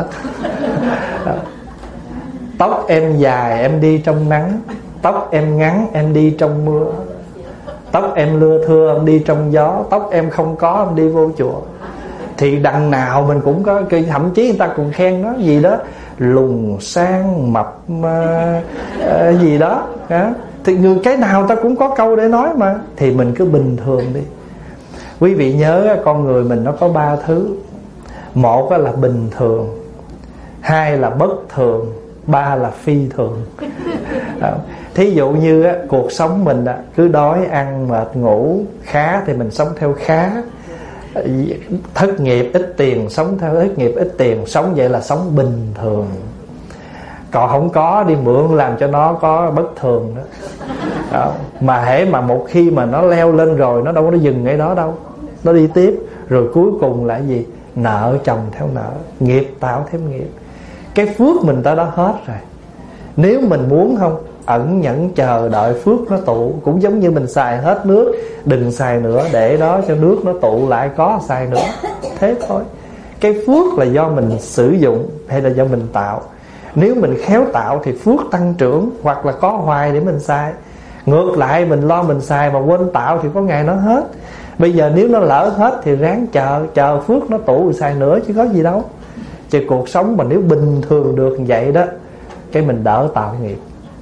Tóc em dài em đi trong nắng, tóc em ngắn em đi trong mưa, tóc em lưa thưa em đi trong gió, tóc em không có em đi vô chùa. Thì đằng nào mình cũng có, thậm chí người ta còn khen nó gì đó lùn sang mập uh, uh, gì đó, uh. Thì người cái nào ta cũng có câu để nói mà. Thì mình cứ bình thường đi. Quý vị nhớ con người mình nó có ba thứ. Một là bình thường, hai là bất thường, ba là phi thường. Thí dụ như á, cuộc sống mình á, cứ đói ăn mệt ngủ khá thì mình sống theo khá, thất nghiệp ít tiền sống theo thất nghiệp ít tiền, sống vậy là sống bình thường. Còn không có đi mượn làm cho nó có bất thường đó. Đó. Mà hễ mà một khi mà nó leo lên rồi, nó đâu có dừng ngay đó đâu, nó đi tiếp. Rồi cuối cùng là gì? Nợ chồng theo nợ, nghiệp tạo thêm nghiệp. Cái phước mình tới đó hết rồi. Nếu mình muốn không, ẩn nhẫn chờ đợi phước nó tụ. Cũng giống như mình xài hết nước, đừng xài nữa, để đó cho nước nó tụ lại có xài nữa. Thế thôi. Cái phước là do mình sử dụng hay là do mình tạo? Nếu mình khéo tạo thì phước tăng trưởng, hoặc là có hoài để mình xài. Ngược lại mình lo mình xài mà quên tạo thì có ngày nó hết. Bây giờ nếu nó lỡ hết thì ráng chờ, chờ phước nó tụ rồi xài nữa chứ có gì đâu. Chứ cuộc sống mà nếu bình thường được vậy đó, cái mình đỡ tạo nghiệp.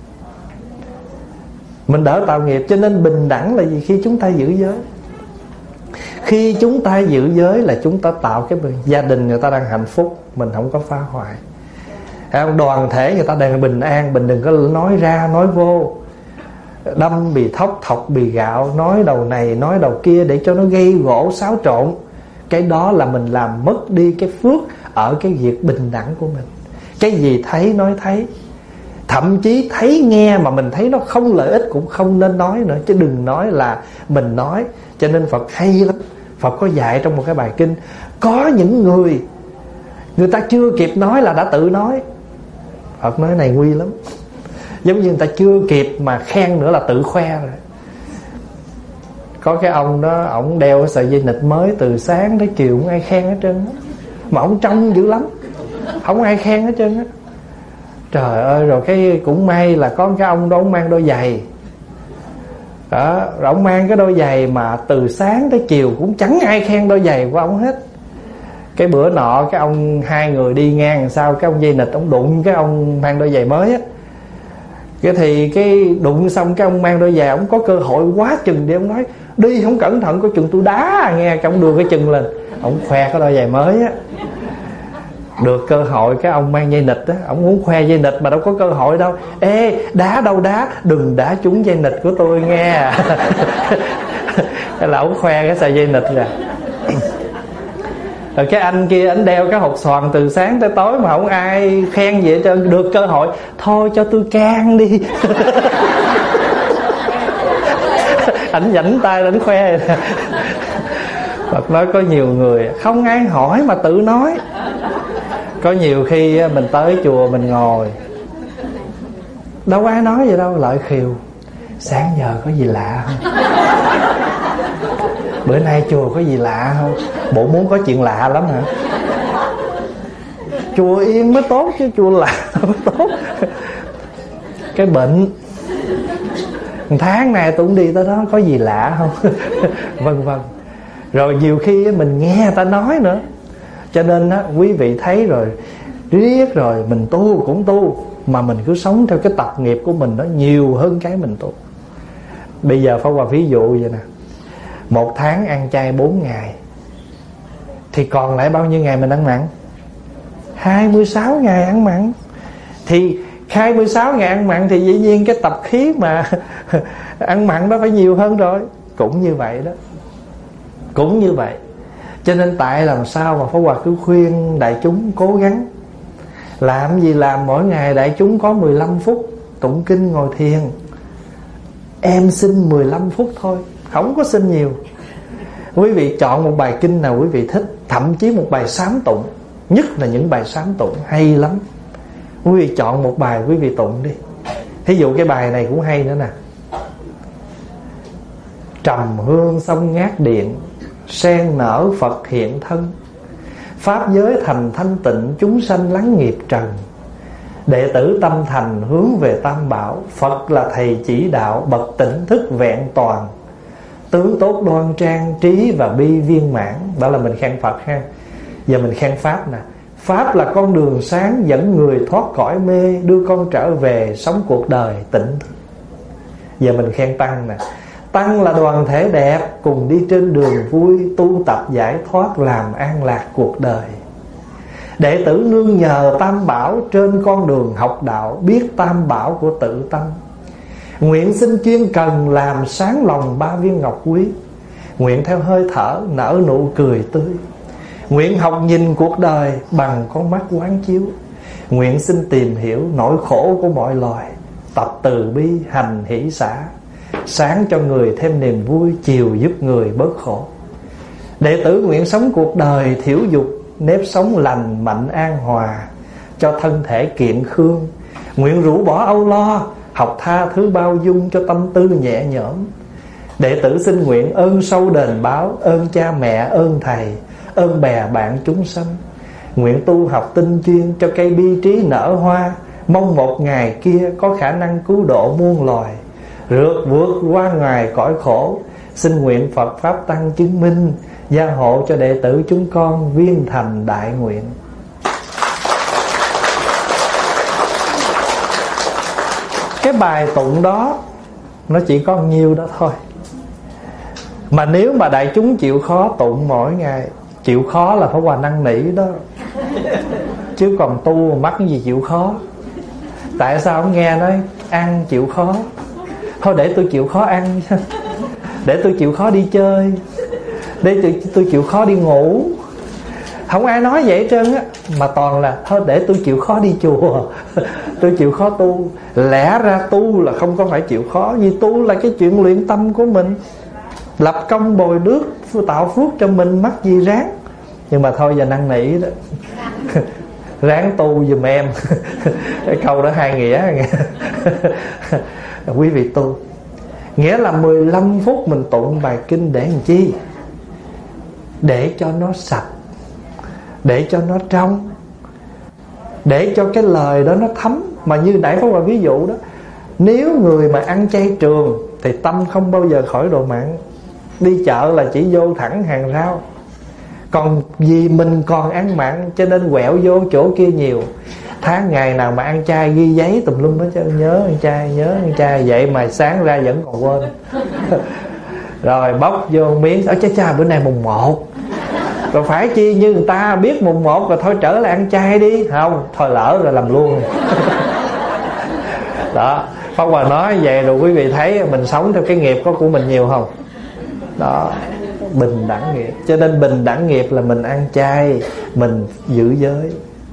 Mình đỡ tạo nghiệp. Cho nên bình đẳng là gì? Khi chúng ta giữ giới, khi chúng ta giữ giới là chúng ta tạo cái gia đình người ta đang hạnh phúc, mình không có phá hoại. Đoàn thể người ta đang bình an, mình đừng có nói ra nói vô, đâm bì thóc thọc bì gạo, nói đầu này nói đầu kia để cho nó gây gỗ xáo trộn. Cái đó là mình làm mất đi cái phước ở cái việc bình đẳng của mình. Cái gì thấy nói thấy, thậm chí thấy nghe mà mình thấy nó không lợi ích cũng không nên nói nữa, chứ đừng nói là mình nói. Cho nên Phật hay lắm. Phật có dạy trong một cái bài kinh, có những người người ta chưa kịp nói là đã tự nói. Phật nói này nguy lắm. Giống như người ta chưa kịp mà khen nữa là tự khoe rồi. Có cái ông đó, ổng đeo cái sợi dây nịt mới từ sáng tới chiều không ai khen hết trơn á. Mà ổng trông dữ lắm, không ai khen hết trơn á. Trời ơi, rồi cái cũng may là có cái ông đó ông mang đôi giày đó, rồi ông mang cái đôi giày mà từ sáng tới chiều cũng chẳng ai khen đôi giày của ông hết. Cái bữa nọ cái ông hai người đi ngang sau cái ông dây nịt ông đụng cái ông mang đôi giày mới á. Cái thì cái đụng xong cái ông mang đôi giày, ông có cơ hội quá chừng để ông nói đi không cẩn thận có chừng tôi đá à, nghe. Cái ông đưa cái chân lên, ông khoe cái đôi giày mới á. Được cơ hội cái ông mang dây nịt á, ông muốn khoe dây nịt mà đâu có cơ hội đâu. Ê, đá đâu đá, đừng đá trúng dây nịt của tôi nghe. Thế là ông khoe cái sợi dây nịt ra. Rồi cái anh kia anh đeo cái hột xoàn từ sáng tới tối mà không ai khen gì hết trơn. Được cơ hội, thôi cho tôi can đi. Ảnh vảnh tay ảnh khoe. Phật nói có nhiều người không ai hỏi mà tự nói. Có nhiều khi mình tới chùa mình ngồi, đâu có ai nói gì đâu, lại khiều sáng giờ có gì lạ không, bữa nay chùa có gì lạ không, bộ muốn có chuyện lạ lắm hả? Chùa yên mới tốt chứ chùa lạ mới tốt. Cái bệnh tháng này tôi cũng đi tới đó, có gì lạ không? Vân vân. Rồi nhiều khi mình nghe người ta nói nữa. Cho nên á, quý vị thấy rồi, riết rồi mình tu cũng tu, mà mình cứ sống theo cái tập nghiệp của mình nó nhiều hơn cái mình tu. Bây giờ Pháp Hòa ví dụ vậy nè, một tháng ăn chay bốn ngày thì còn lại bao nhiêu ngày mình ăn mặn? hai mươi sáu ngày ăn mặn. Thì hai mươi sáu ngày ăn mặn thì dĩ nhiên cái tập khí mà ăn mặn nó phải nhiều hơn rồi. Cũng như vậy đó, cũng như vậy. Cho nên tại làm sao mà Pháp Hòa cứ khuyên đại chúng cố gắng làm gì làm, mỗi ngày đại chúng có mười lăm phút tụng kinh ngồi thiền. Em xin mười lăm phút thôi, không có xin nhiều. Quý vị chọn một bài kinh nào quý vị thích, thậm chí một bài sám tụng, nhất là những bài sám tụng hay lắm. Quý vị chọn một bài quý vị tụng đi. Thí dụ cái bài này cũng hay nữa nè: trầm hương sông ngát điện, sen nở Phật hiện thân, pháp giới thành thanh tịnh, chúng sanh lắng nghiệp trần. Đệ tử tâm thành hướng về Tam Bảo, Phật là thầy chỉ đạo, bậc tỉnh thức vẹn toàn, tướng tốt đoan trang, trí và bi viên mãn. Đó là mình khen Phật ha. Giờ mình khen Pháp nè. Pháp là con đường sáng dẫn người thoát cõi mê, đưa con trở về sống cuộc đời tỉnh thức. Giờ mình khen Tăng nè. Tăng là đoàn thể đẹp, cùng đi trên đường vui, tu tập giải thoát, làm an lạc cuộc đời. Đệ tử nương nhờ Tam Bảo, trên con đường học đạo, biết Tam Bảo của tự tâm. Nguyện xin chuyên cần, làm sáng lòng ba viên ngọc quý. Nguyện theo hơi thở, nở nụ cười tươi. Nguyện học nhìn cuộc đời, bằng con mắt quán chiếu. Nguyện xin tìm hiểu nỗi khổ của mọi loài, tập từ bi, hành hỷ xả. Sáng cho người thêm niềm vui, chiều giúp người bớt khổ. Đệ tử nguyện sống cuộc đời thiểu dục, nếp sống lành mạnh an hòa, cho thân thể kiện khương. Nguyện rũ bỏ âu lo, học tha thứ bao dung cho tâm tư nhẹ nhõm. Đệ tử xin nguyện ơn sâu đền báo, ơn cha mẹ, ơn thầy, ơn bè bạn chúng sanh. Nguyện tu học tinh chuyên cho cây bi trí nở hoa, mong một ngày kia có khả năng cứu độ muôn loài, rượt vượt qua ngoài cõi khổ. Xin nguyện Phật Pháp Tăng chứng minh, gia hộ cho đệ tử chúng con viên thành đại nguyện. Cái bài tụng đó nó chỉ có nhiêu đó thôi. Mà nếu mà đại chúng chịu khó tụng mỗi ngày, chịu khó là phải qua năn nỉ đó. Chứ còn tu mắc cái gì chịu khó. Tại sao ông nghe nói ăn chịu khó? Thôi để tôi chịu khó ăn, để tôi chịu khó đi chơi, để tôi, tôi chịu khó đi ngủ. Không ai nói vậy hết trơn á. Mà toàn là thôi để tôi chịu khó đi chùa, tôi chịu khó tu. Lẽ ra tu là không có phải chịu khó, vì tu là cái chuyện luyện tâm của mình, lập công bồi đức, tạo phước cho mình, mắc gì ráng. Nhưng mà thôi giờ năn nỉ đó. Ráng tu giùm em. Cái câu đó hai nghĩa. Quý vị tu nghĩa là mười lăm phút mình tụng bài kinh để làm chi? Để cho nó sạch, để cho nó trong, để cho cái lời đó nó thấm. Mà như nãy Pháp Hòa ví dụ đó, nếu người mà ăn chay trường thì tâm không bao giờ khỏi độ mặn. Đi chợ là chỉ vô thẳng hàng rau. Còn vì mình còn ăn mặn cho nên quẹo vô chỗ kia nhiều. Tháng ngày nào mà ăn chay ghi giấy tùm lum hết, nhớ ăn chay, nhớ ăn chay. Vậy mà sáng ra vẫn còn quên. Rồi bóc vô miếng, ở cha cha bữa nay mùng một. Rồi phải chi như người ta biết mùng một rồi thôi trở lại ăn chay đi. Không, thôi lỡ rồi làm luôn. Đó, Pháp Hòa nói vậy rồi quý vị thấy mình sống theo cái nghiệp có của mình nhiều không? Đó, bình đẳng nghiệp. Cho nên bình đẳng nghiệp là mình ăn chay, mình giữ giới,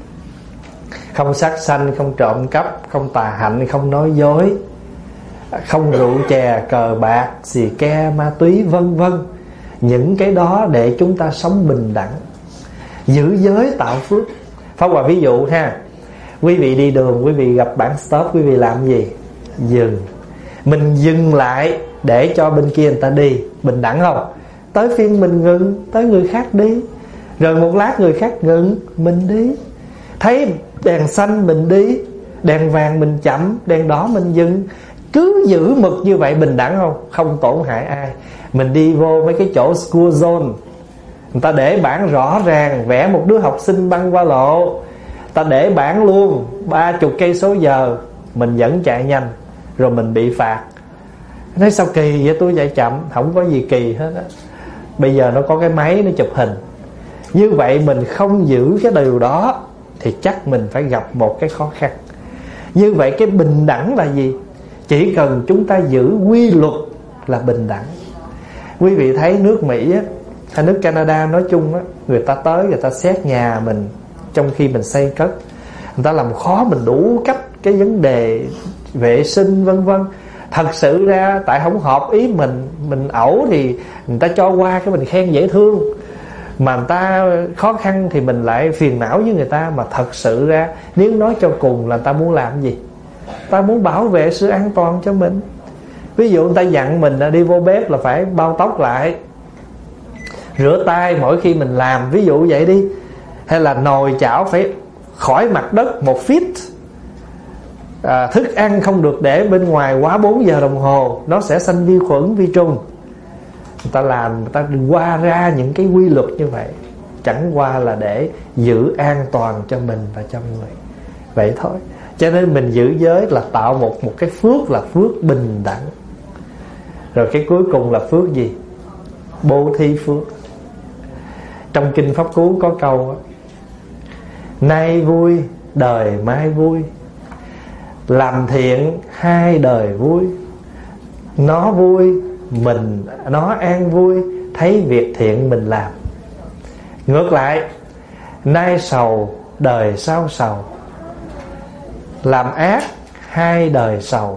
không sát sanh, không trộm cắp, không tà hạnh, không nói dối, không rượu chè, cờ bạc, xì ke, ma túy, vân vân. Những cái đó để chúng ta sống bình đẳng, giữ giới tạo phước. Pháp Hòa ví dụ ha, quý vị đi đường, quý vị gặp bảng stop, quý vị làm gì? Dừng. Mình dừng lại để cho bên kia người ta đi, bình đẳng không? Tới phiên mình ngừng, tới người khác đi. Rồi một lát người khác ngừng, mình đi. Thấy đèn xanh mình đi, đèn vàng mình chậm, đèn đỏ mình dừng. Cứ giữ mực như vậy, bình đẳng không? Không tổn hại ai. Mình đi vô mấy cái chỗ school zone, người ta để bảng rõ ràng, vẽ một đứa học sinh băng qua lộ, ta để bảng luôn ba chục cây số giờ, mình vẫn chạy nhanh, rồi mình bị phạt. Nói sao kỳ vậy, tôi chạy chậm. Không có gì kỳ hết á. Bây giờ nó có cái máy nó chụp hình. Như vậy mình không giữ cái điều đó thì chắc mình phải gặp một cái khó khăn. Như vậy cái bình đẳng là gì? Chỉ cần chúng ta giữ quy luật là bình đẳng. Quý vị thấy nước Mỹ á, hay nước Canada nói chung á, người ta tới người ta xét nhà mình trong khi mình xây cất, người ta làm khó mình đủ cách cái vấn đề vệ sinh vân vân. Thật sự ra tại không hợp ý mình, mình ẩu thì người ta cho qua, cái mình khen dễ thương. Mà người ta khó khăn thì mình lại phiền não với người ta. Mà thật sự ra nếu nói cho cùng là người ta muốn làm gì? Ta muốn bảo vệ sự an toàn cho mình. Ví dụ người ta dặn mình đi vô bếp là phải bao tóc lại, rửa tay mỗi khi mình làm, ví dụ vậy đi. Hay là nồi chảo phải khỏi mặt đất một feet, à, thức ăn không được để bên ngoài quá bốn giờ đồng hồ, nó sẽ sanh vi khuẩn, vi trùng. Người ta làm, người ta qua ra những cái quy luật như vậy, chẳng qua là để giữ an toàn cho mình và cho người. Vậy thôi. Cho nên mình giữ giới là tạo một, một cái phước, là phước bình đẳng. Rồi cái cuối cùng là phước gì? Bố thí phước. Trong Kinh Pháp Cú có câu: nay vui, đời mai vui, làm thiện hai đời vui. Nó vui, mình nó an vui, thấy việc thiện mình làm. Ngược lại, nay sầu, đời sau sầu, làm ác hai đời sầu.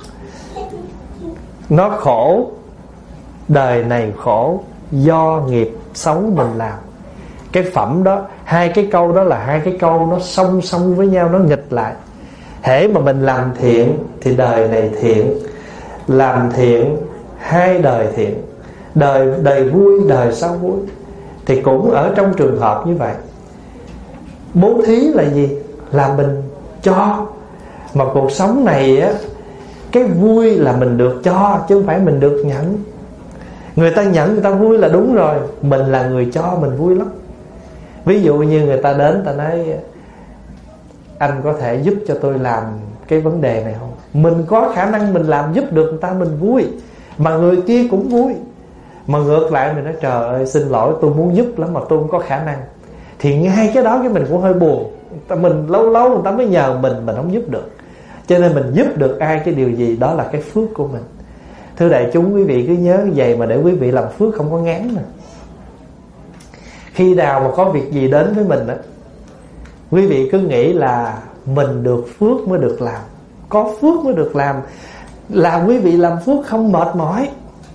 Nó khổ, đời này khổ, do nghiệp xấu mình làm. Cái phẩm đó, hai cái câu đó là hai cái câu nó song song với nhau, nó nghịch lại. Hễ mà mình làm thiện thì đời này thiện, làm thiện hai đời thiện, đời đời vui đời sau vui. Thì cũng ở trong trường hợp như vậy. Bố thí là gì? Là mình cho. Mà cuộc sống này á, cái vui là mình được cho chứ không phải mình được nhận. Người ta nhận người ta vui là đúng rồi, mình là người cho mình vui lắm. Ví dụ như người ta đến, ta nói anh có thể giúp cho tôi làm cái vấn đề này không? Mình có khả năng mình làm giúp được người ta, mình vui. Mà người kia cũng vui. Mà ngược lại mình nói trời ơi xin lỗi tôi muốn giúp lắm mà tôi không có khả năng, thì ngay cái đó cái mình cũng hơi buồn. Mình lâu lâu người ta mới nhờ mình, mình không giúp được. Cho nên mình giúp được ai cái điều gì đó là cái phước của mình. Thưa đại chúng, quý vị cứ nhớ như vậy mà để quý vị làm phước không có ngán nè. Khi nào mà có việc gì đến với mình á, quý vị cứ nghĩ là mình được phước mới được làm, có phước mới được làm. Là quý vị làm phước không mệt mỏi.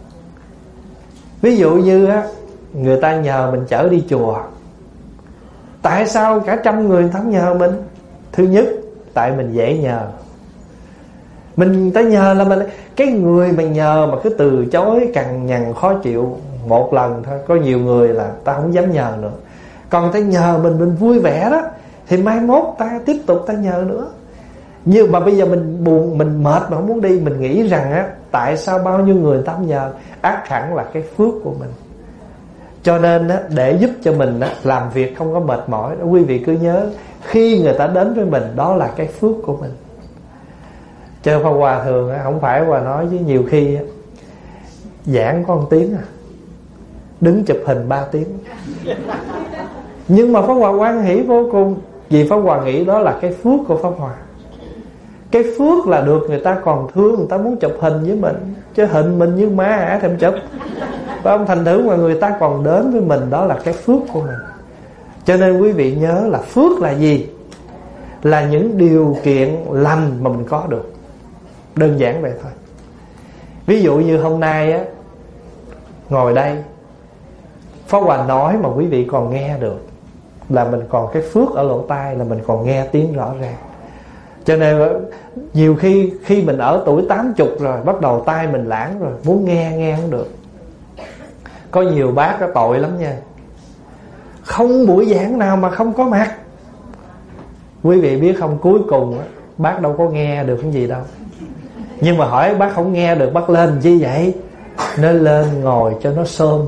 Ví dụ như á, người ta nhờ mình chở đi chùa. Tại sao cả trăm người người ta nhờ mình? Thứ nhất, tại mình dễ nhờ. Mình ta nhờ là mình, cái người mà nhờ mà cứ từ chối cằn nhằn khó chịu một lần thôi, có nhiều người là ta không dám nhờ nữa. Còn ta nhờ mình, mình vui vẻ đó, thì mai mốt ta tiếp tục ta nhờ nữa. Nhưng mà bây giờ mình buồn, mình mệt mà không muốn đi, mình nghĩ rằng á, tại sao bao nhiêu người ta không nhờ? Ắt hẳn là cái phước của mình. Cho nên á, để giúp cho mình á, làm việc không có mệt mỏi đó, quý vị cứ nhớ, khi người ta đến với mình, đó là cái phước của mình. Chứ Pháp Hòa thường á, không phải Hòa nói chứ nhiều khi á, giảng có một tiếng à, đứng chụp hình ba tiếng. Nhưng mà Pháp Hòa hoan hỷ vô cùng, vì Pháp Hòa nghĩ đó là cái phước của Pháp Hòa. Cái phước là được người ta còn thương, người ta muốn chụp hình với mình. Chứ hình mình như ma hả thèm chụp. Và ông thành thử mà người ta còn đến với mình, đó là cái phước của mình. Cho nên quý vị nhớ là phước là gì? Là những điều kiện lành mà mình có được. Đơn giản vậy thôi. Ví dụ như hôm nay á, ngồi đây Pháp Hòa nói mà quý vị còn nghe được, là mình còn cái phước ở lỗ tai, là mình còn nghe tiếng rõ ràng. Cho nên nhiều khi khi mình ở tuổi tám chục rồi, bắt đầu tai mình lãng rồi, muốn nghe nghe không được. Có nhiều bác có tội lắm nha, không buổi giảng nào mà không có mặt. Quý vị biết không, cuối cùng á, bác đâu có nghe được cái gì đâu. Nhưng mà hỏi bác không nghe được, bác lên chi vậy? Nó lên ngồi cho nó xôm.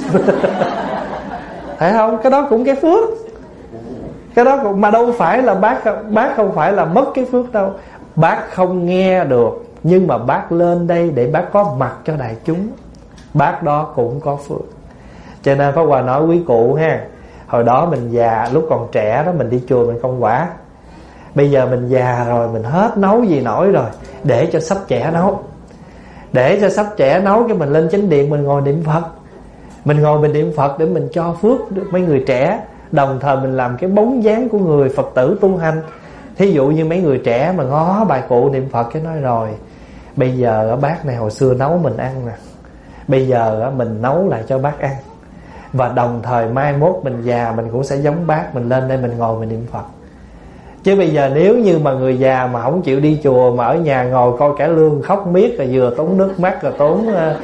Thấy không? Cái đó cũng cái phước. Cái đó cũng, mà đâu phải là bác Bác không phải là mất cái phước đâu. Bác không nghe được, nhưng mà bác lên đây để bác có mặt cho đại chúng, bác đó cũng có phước. Cho nên Pháp Hòa nói quý cụ ha, hồi đó mình già, lúc còn trẻ đó mình đi chùa mình không quả. Bây giờ mình già rồi, mình hết nấu gì nổi rồi, để cho sắp trẻ nấu. Để cho sắp trẻ nấu, cái mình lên chánh điện mình ngồi niệm Phật. Mình ngồi mình niệm Phật để mình cho phước được mấy người trẻ. Đồng thời mình làm cái bóng dáng của người Phật tử tu hành. Thí dụ như mấy người trẻ mà ngó bài cụ niệm Phật, cái nói rồi, bây giờ bác này hồi xưa nấu mình ăn nè, bây giờ mình nấu lại cho bác ăn. Và đồng thời mai mốt mình già mình cũng sẽ giống bác, mình lên đây mình ngồi mình niệm Phật. Chứ bây giờ nếu như mà người già mà không chịu đi chùa, mà ở nhà ngồi coi cải lương khóc miết, rồi vừa tốn nước mắt, rồi tốn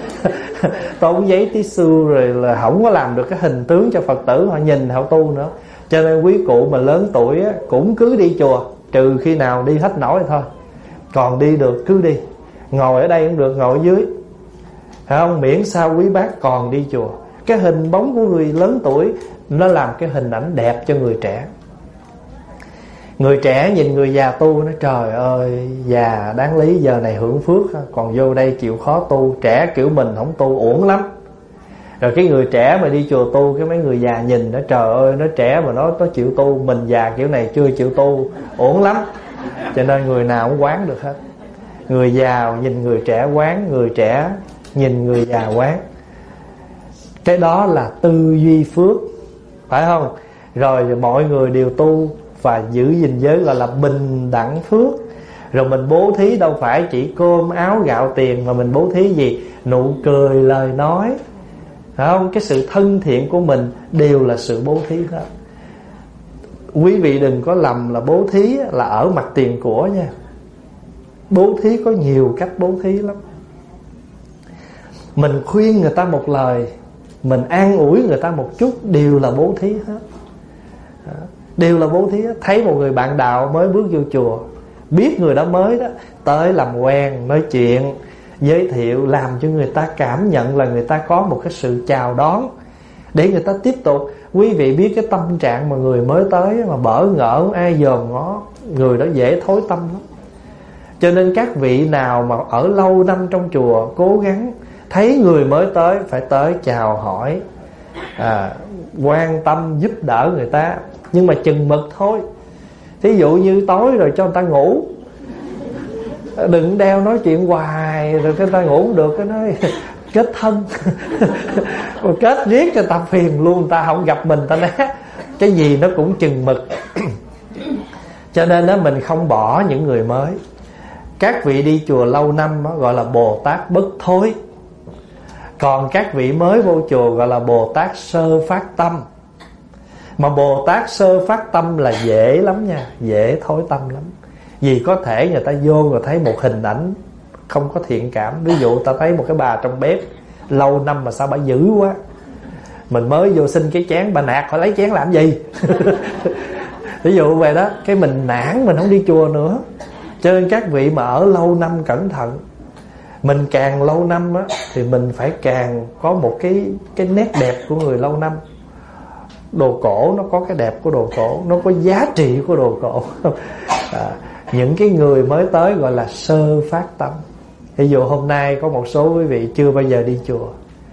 tốn giấy tissue, rồi là không có làm được cái hình tướng cho Phật tử họ nhìn họ tu nữa. Cho nên quý cụ mà lớn tuổi á, cũng cứ đi chùa, trừ khi nào đi hết nổi thôi. Còn đi được cứ đi, ngồi ở đây cũng được, ngồi ở dưới, phải không? Miễn sao quý bác còn đi chùa. Cái hình bóng của người lớn tuổi nó làm cái hình ảnh đẹp cho người trẻ. Người trẻ nhìn người già tu, nói trời ơi, già đáng lý giờ này hưởng phước, còn vô đây chịu khó tu. Trẻ kiểu mình không tu uổng lắm. Rồi cái người trẻ mà đi chùa tu, cái mấy người già nhìn nó trời ơi, nó trẻ mà nó nó chịu tu, mình già kiểu này chưa chịu tu, uổng lắm. Cho nên người nào cũng quán được hết. Người già nhìn người trẻ quán, người trẻ nhìn người già quán. Cái đó là tư duy phước, phải không? Rồi mọi người đều tu và giữ gìn giới, gọi là bình đẳng phước. Rồi mình bố thí đâu phải chỉ cơm áo gạo tiền, mà mình bố thí gì? Nụ cười, lời nói, phải không? Cái sự thân thiện của mình đều là sự bố thí hết. Quý vị đừng có lầm là bố thí là ở mặt tiền của nha. Bố thí có nhiều cách bố thí lắm. Mình khuyên người ta một lời, mình an ủi người ta một chút, đều là bố thí hết. Đều là bố thí hết. Thấy một người bạn đạo mới bước vô chùa, biết người đó mới đó, tới làm quen, nói chuyện, giới thiệu, làm cho người ta cảm nhận là người ta có một cái sự chào đón, để người ta tiếp tục. Quý vị biết cái tâm trạng mà người mới tới mà bỡ ngỡ, ai dòm ngó, người đó dễ thối tâm lắm. Cho nên các vị nào mà ở lâu năm trong chùa, cố gắng thấy người mới tới phải tới chào hỏi, à, quan tâm giúp đỡ người ta, nhưng mà chừng mực thôi. Thí dụ như tối rồi cho người ta ngủ, đừng đeo nói chuyện hoài rồi người ta ngủ không được, cái nói kết thân mà kết riết cho ta phiền luôn, người ta không gặp mình ta nát. Cái gì nó cũng chừng mực. Cho nên đó, mình không bỏ những người mới. Các vị đi chùa lâu năm đó, gọi là Bồ Tát bất thối. Còn các vị mới vô chùa gọi là Bồ Tát sơ phát tâm. Mà Bồ Tát sơ phát tâm là dễ lắm nha, dễ thối tâm lắm. Vì có thể người ta vô rồi thấy một hình ảnh không có thiện cảm. Ví dụ ta thấy một cái bà trong bếp lâu năm mà sao bà dữ quá, mình mới vô xin cái chén, bà nạt phải lấy chén làm gì. Ví dụ vậy đó, cái mình nản, mình không đi chùa nữa. Cho nên các vị mà ở lâu năm cẩn thận. Mình càng lâu năm á, thì mình phải càng có một cái cái nét đẹp của người lâu năm. Đồ cổ nó có cái đẹp của đồ cổ, nó có giá trị của đồ cổ. à, Những cái người mới tới gọi là sơ phát tâm. Ví dụ hôm nay có một số quý vị chưa bao giờ đi chùa,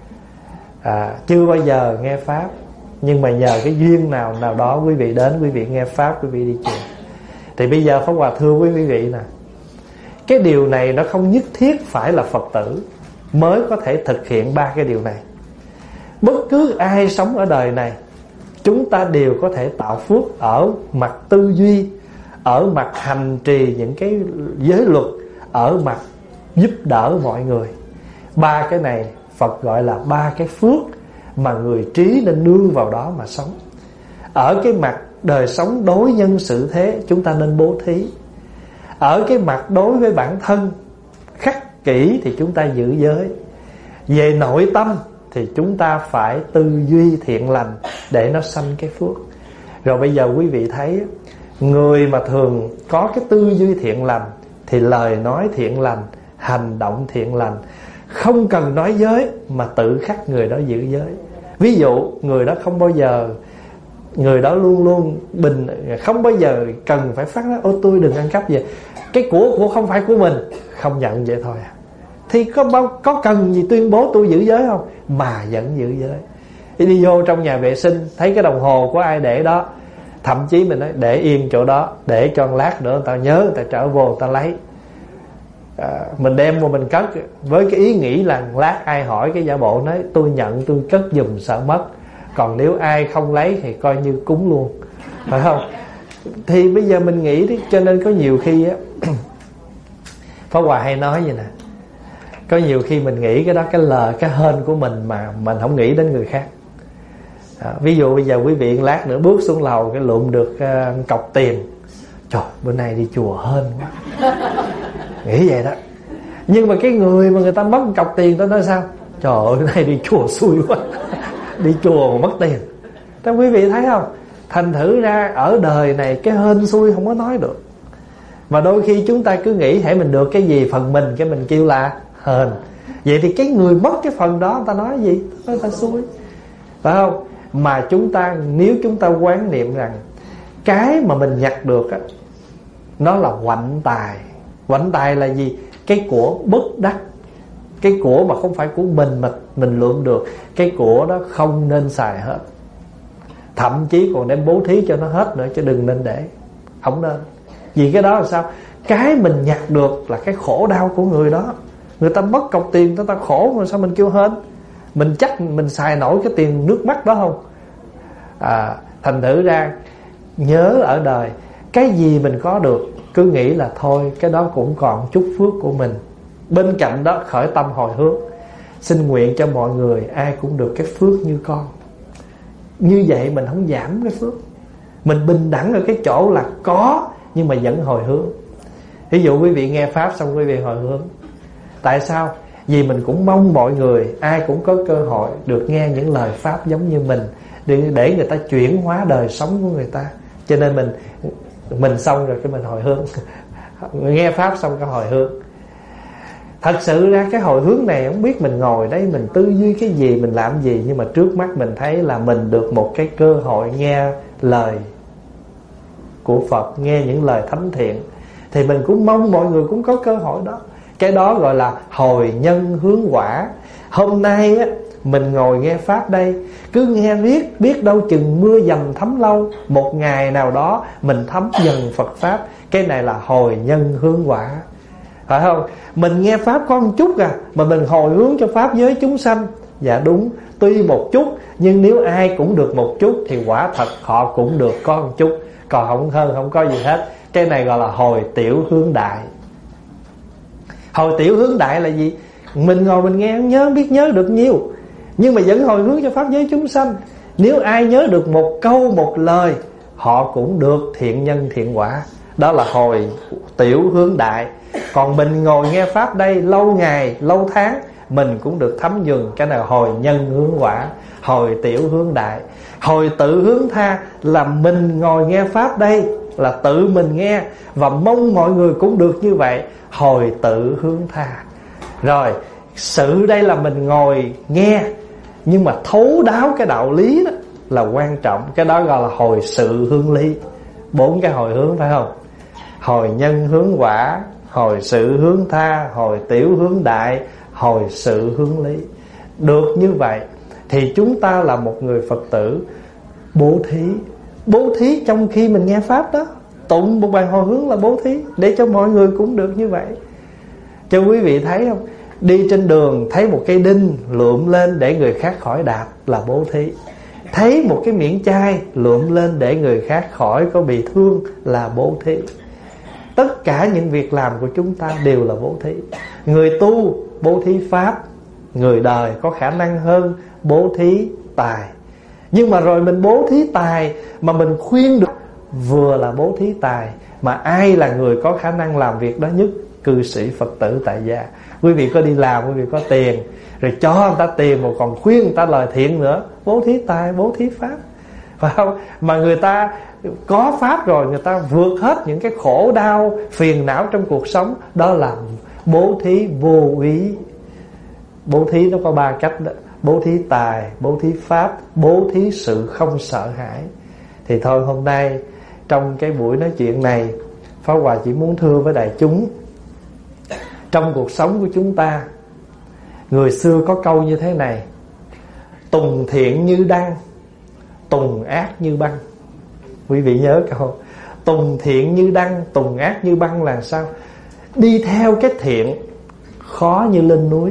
à, chưa bao giờ nghe Pháp, nhưng mà nhờ cái duyên nào nào đó quý vị đến, quý vị nghe Pháp, quý vị đi chùa. Thì bây giờ Pháp Hòa thưa với quý vị nè, cái điều này nó không nhất thiết phải là Phật tử mới có thể thực hiện ba cái điều này. Bất cứ ai sống ở đời này, chúng ta đều có thể tạo phước ở mặt tư duy, ở mặt hành trì những cái giới luật, ở mặt giúp đỡ mọi người. Ba cái này Phật gọi là ba cái phước mà người trí nên nương vào đó mà sống. Ở cái mặt đời sống đối nhân xử thế, chúng ta nên bố thí. Ở cái mặt đối với bản thân khắc kỷ thì chúng ta giữ giới. Về nội tâm thì chúng ta phải tư duy thiện lành để nó sanh cái phước. Rồi bây giờ quý vị thấy, người mà thường có cái tư duy thiện lành thì lời nói thiện lành, hành động thiện lành, không cần nói giới mà tự khắc người đó giữ giới. Ví dụ người đó không bao giờ, người đó luôn luôn bình, không bao giờ cần phải phát nói ô tôi đừng ăn cắp gì, cái của của không phải của mình, không nhận vậy thôi à. Thì có bao, có cần gì tuyên bố tôi giữ giới không, mà vẫn giữ giới. Thì đi vô trong nhà vệ sinh thấy cái đồng hồ của ai để đó, thậm chí mình nói để yên chỗ đó, để cho một lát nữa người ta nhớ, người ta trở vô người ta lấy. à, Mình đem vô mình cất với cái ý nghĩ là lát ai hỏi cái giả bộ nói tôi nhận, tôi cất giùm sợ mất. Còn nếu ai không lấy thì coi như cúng luôn, phải không? Thì bây giờ mình nghĩ đi. Cho nên có nhiều khi á, Pháp Hòa hay nói vậy nè, có nhiều khi mình nghĩ cái đó cái lời, cái hên của mình mà mình không nghĩ đến người khác. à, Ví dụ bây giờ quý vị lát nữa bước xuống lầu cái lụm được uh, cọc tiền, trời bữa nay đi chùa hên quá, nghĩ vậy đó. Nhưng mà cái người mà người ta mất cọc tiền đó nói sao, trời ơi bữa nay đi chùa xui quá, đi chùa mà mất tiền. Đó quý vị thấy không? Thành thử ra ở đời này cái hên xui không có nói được. Mà đôi khi chúng ta cứ nghĩ hễ mình được cái gì phần mình, cái mình kêu là hên. Vậy thì cái người mất cái phần đó người ta nói gì? Người ta xui, phải không? Mà chúng ta, nếu chúng ta quán niệm rằng cái mà mình nhặt được á, nó là quạnh tài. Quạnh tài là gì? Cái của bất đắc, cái của mà không phải của mình mà mình lượm được, cái của đó không nên xài hết. Thậm chí còn đem bố thí cho nó hết nữa, chứ đừng nên để. Không nên. Vì cái đó là sao? Cái mình nhặt được là cái khổ đau của người đó. Người ta mất cọc tiền, người ta khổ mà sao mình kêu hên? Mình chắc mình xài nổi cái tiền nước mắt đó không? à, Thành thử ra nhớ ở đời, cái gì mình có được cứ nghĩ là thôi cái đó cũng còn chút phước của mình. Bên cạnh đó khởi tâm hồi hướng, xin nguyện cho mọi người ai cũng được cái phước như con. Như vậy mình không giảm cái phước, Mình bình đẳng ở cái chỗ là có nhưng mà vẫn hồi hướng. Ví dụ quý vị nghe pháp xong quý vị hồi hướng. Tại sao? Vì mình cũng mong mọi người, ai cũng có cơ hội được nghe những lời pháp giống như mình, để, để người ta chuyển hóa đời sống của người ta. Cho nên mình Mình xong rồi cái mình hồi hướng. Nghe pháp xong cái hồi hướng. Thật sự ra cái hồi hướng này, không biết mình ngồi đây mình tư duy cái gì, mình làm gì, nhưng mà trước mắt mình thấy là mình được một cái cơ hội nghe lời của Phật, nghe những lời thánh thiện. Thì mình cũng mong mọi người cũng có cơ hội đó. Cái đó gọi là hồi nhân hướng quả. Hôm nay á, mình ngồi nghe pháp đây, cứ nghe riết, biết đâu chừng mưa dầm thấm lâu, một ngày nào đó mình thấm dần Phật pháp. Cái này là hồi nhân hướng quả, phải không? Mình nghe pháp có một chút à, mà mình hồi hướng cho pháp giới chúng sanh. Dạ đúng, tuy một chút, nhưng nếu ai cũng được một chút thì quả thật họ cũng được có một chút, còn không hơn không có gì hết. Cái này gọi là hồi tiểu hướng đại. Hồi tiểu hướng đại là gì? Mình ngồi mình nghe không nhớ, biết nhớ được nhiều, nhưng mà vẫn hồi hướng cho pháp giới chúng sanh. Nếu ai nhớ được một câu một lời, họ cũng được thiện nhân thiện quả. Đó là hồi tiểu hướng đại. Còn mình ngồi nghe pháp đây lâu ngày, lâu tháng, mình cũng được thấm nhuần. Cái này là hồi nhân hướng quả, hồi tiểu hướng đại. Hồi tự hướng tha là mình ngồi nghe pháp đây, là tự mình nghe và mong mọi người cũng được như vậy, hồi tự hướng tha. Rồi sự đây là mình ngồi nghe, nhưng mà thấu đáo cái đạo lý đó là quan trọng. Cái đó gọi là hồi sự hướng lý. Bốn cái hồi hướng, phải không? Hồi nhân hướng quả, hồi sự hướng tha, hồi tiểu hướng đại, hồi sự hướng lý. Được như vậy thì chúng ta là một người Phật tử bố thí. Bố thí trong khi mình nghe pháp đó, tụng một bài hồi hướng là bố thí, để cho mọi người cũng được như vậy. Cho quý vị thấy không? Đi trên đường thấy một cây đinh lượm lên để người khác khỏi đạp là bố thí. Thấy một cái miệng chai lượm lên để người khác khỏi có bị thương là bố thí. Tất cả những việc làm của chúng ta đều là bố thí. Người tu bố thí pháp, người đời có khả năng hơn bố thí tài. Nhưng mà rồi mình bố thí tài mà mình khuyên được, vừa là bố thí tài, mà ai là người có khả năng làm việc đó nhất? Cư sĩ Phật tử tại gia. Quý vị có đi làm, quý vị có tiền, rồi cho người ta tiền mà còn khuyên người ta lời thiện nữa, bố thí tài, bố thí pháp, phải không? Mà người ta có pháp rồi, người ta vượt hết những cái khổ đau phiền não trong cuộc sống, đó là bố thí vô úy. Bố thí nó có ba cách đó: bố thí tài, bố thí pháp, bố thí sự không sợ hãi. Thì thôi, hôm nay trong cái buổi nói chuyện này, Pháp Hòa chỉ muốn thưa với đại chúng, trong cuộc sống của chúng ta, người xưa có câu như thế này: tùng thiện như đăng, tùng ác như băng. Quý vị nhớ câu tùng thiện như đăng, tùng ác như băng là sao? Đi theo cái thiện khó như lên núi,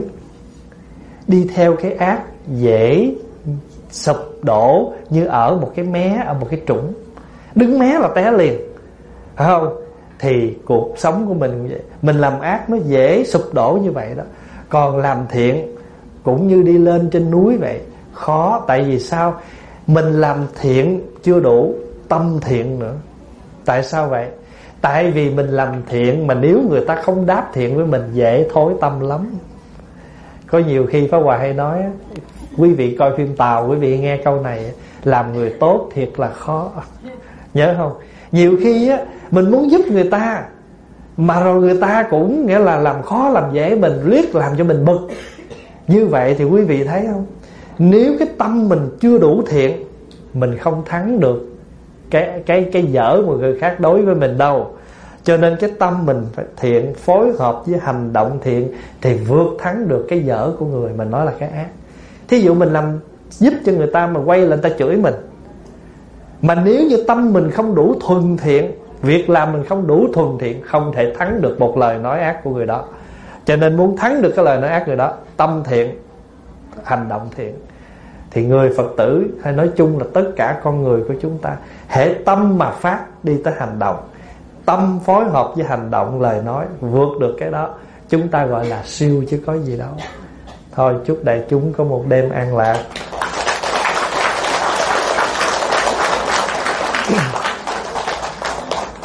đi theo cái ác dễ sụp đổ như ở một cái mé, ở một cái trũng. Đứng mé là té liền, phải không? Thì cuộc sống của mình cũng vậy. Mình làm ác nó dễ sụp đổ như vậy đó. Còn làm thiện cũng như đi lên trên núi vậy, khó. Tại vì sao? Mình làm thiện chưa đủ, tâm thiện nữa. Tại sao vậy? Tại vì mình làm thiện mà nếu người ta không đáp thiện với mình, dễ thối tâm lắm. Có nhiều khi Pháp Hòa hay nói, quý vị coi phim Tàu, quý vị nghe câu này: làm người tốt thiệt là khó. Nhớ không? Nhiều khi á, mình muốn giúp người ta, mà rồi người ta cũng nghĩa là làm khó làm dễ mình, riết làm cho mình bực. Như vậy thì quý vị thấy không? Nếu cái tâm mình chưa đủ thiện, mình không thắng được cái cái cái dở mà người khác đối với mình đâu. Cho nên cái tâm mình phải thiện, phối hợp với hành động thiện thì vượt thắng được cái dở của người mình nói là cái ác. Thí dụ mình làm giúp cho người ta mà quay lại người ta chửi mình, mà nếu như tâm mình không đủ thuần thiện, việc làm mình không đủ thuần thiện, không thể thắng được một lời nói ác của người đó. Cho nên muốn thắng được cái lời nói ác người đó, tâm thiện, hành động thiện. Thì người Phật tử hay nói chung là tất cả con người của chúng ta, hễ tâm mà phát đi tới hành động, tâm phối hợp với hành động, lời nói, vượt được cái đó, chúng ta gọi là siêu chứ có gì đâu. Thôi chúc đại chúng có một đêm an lạc.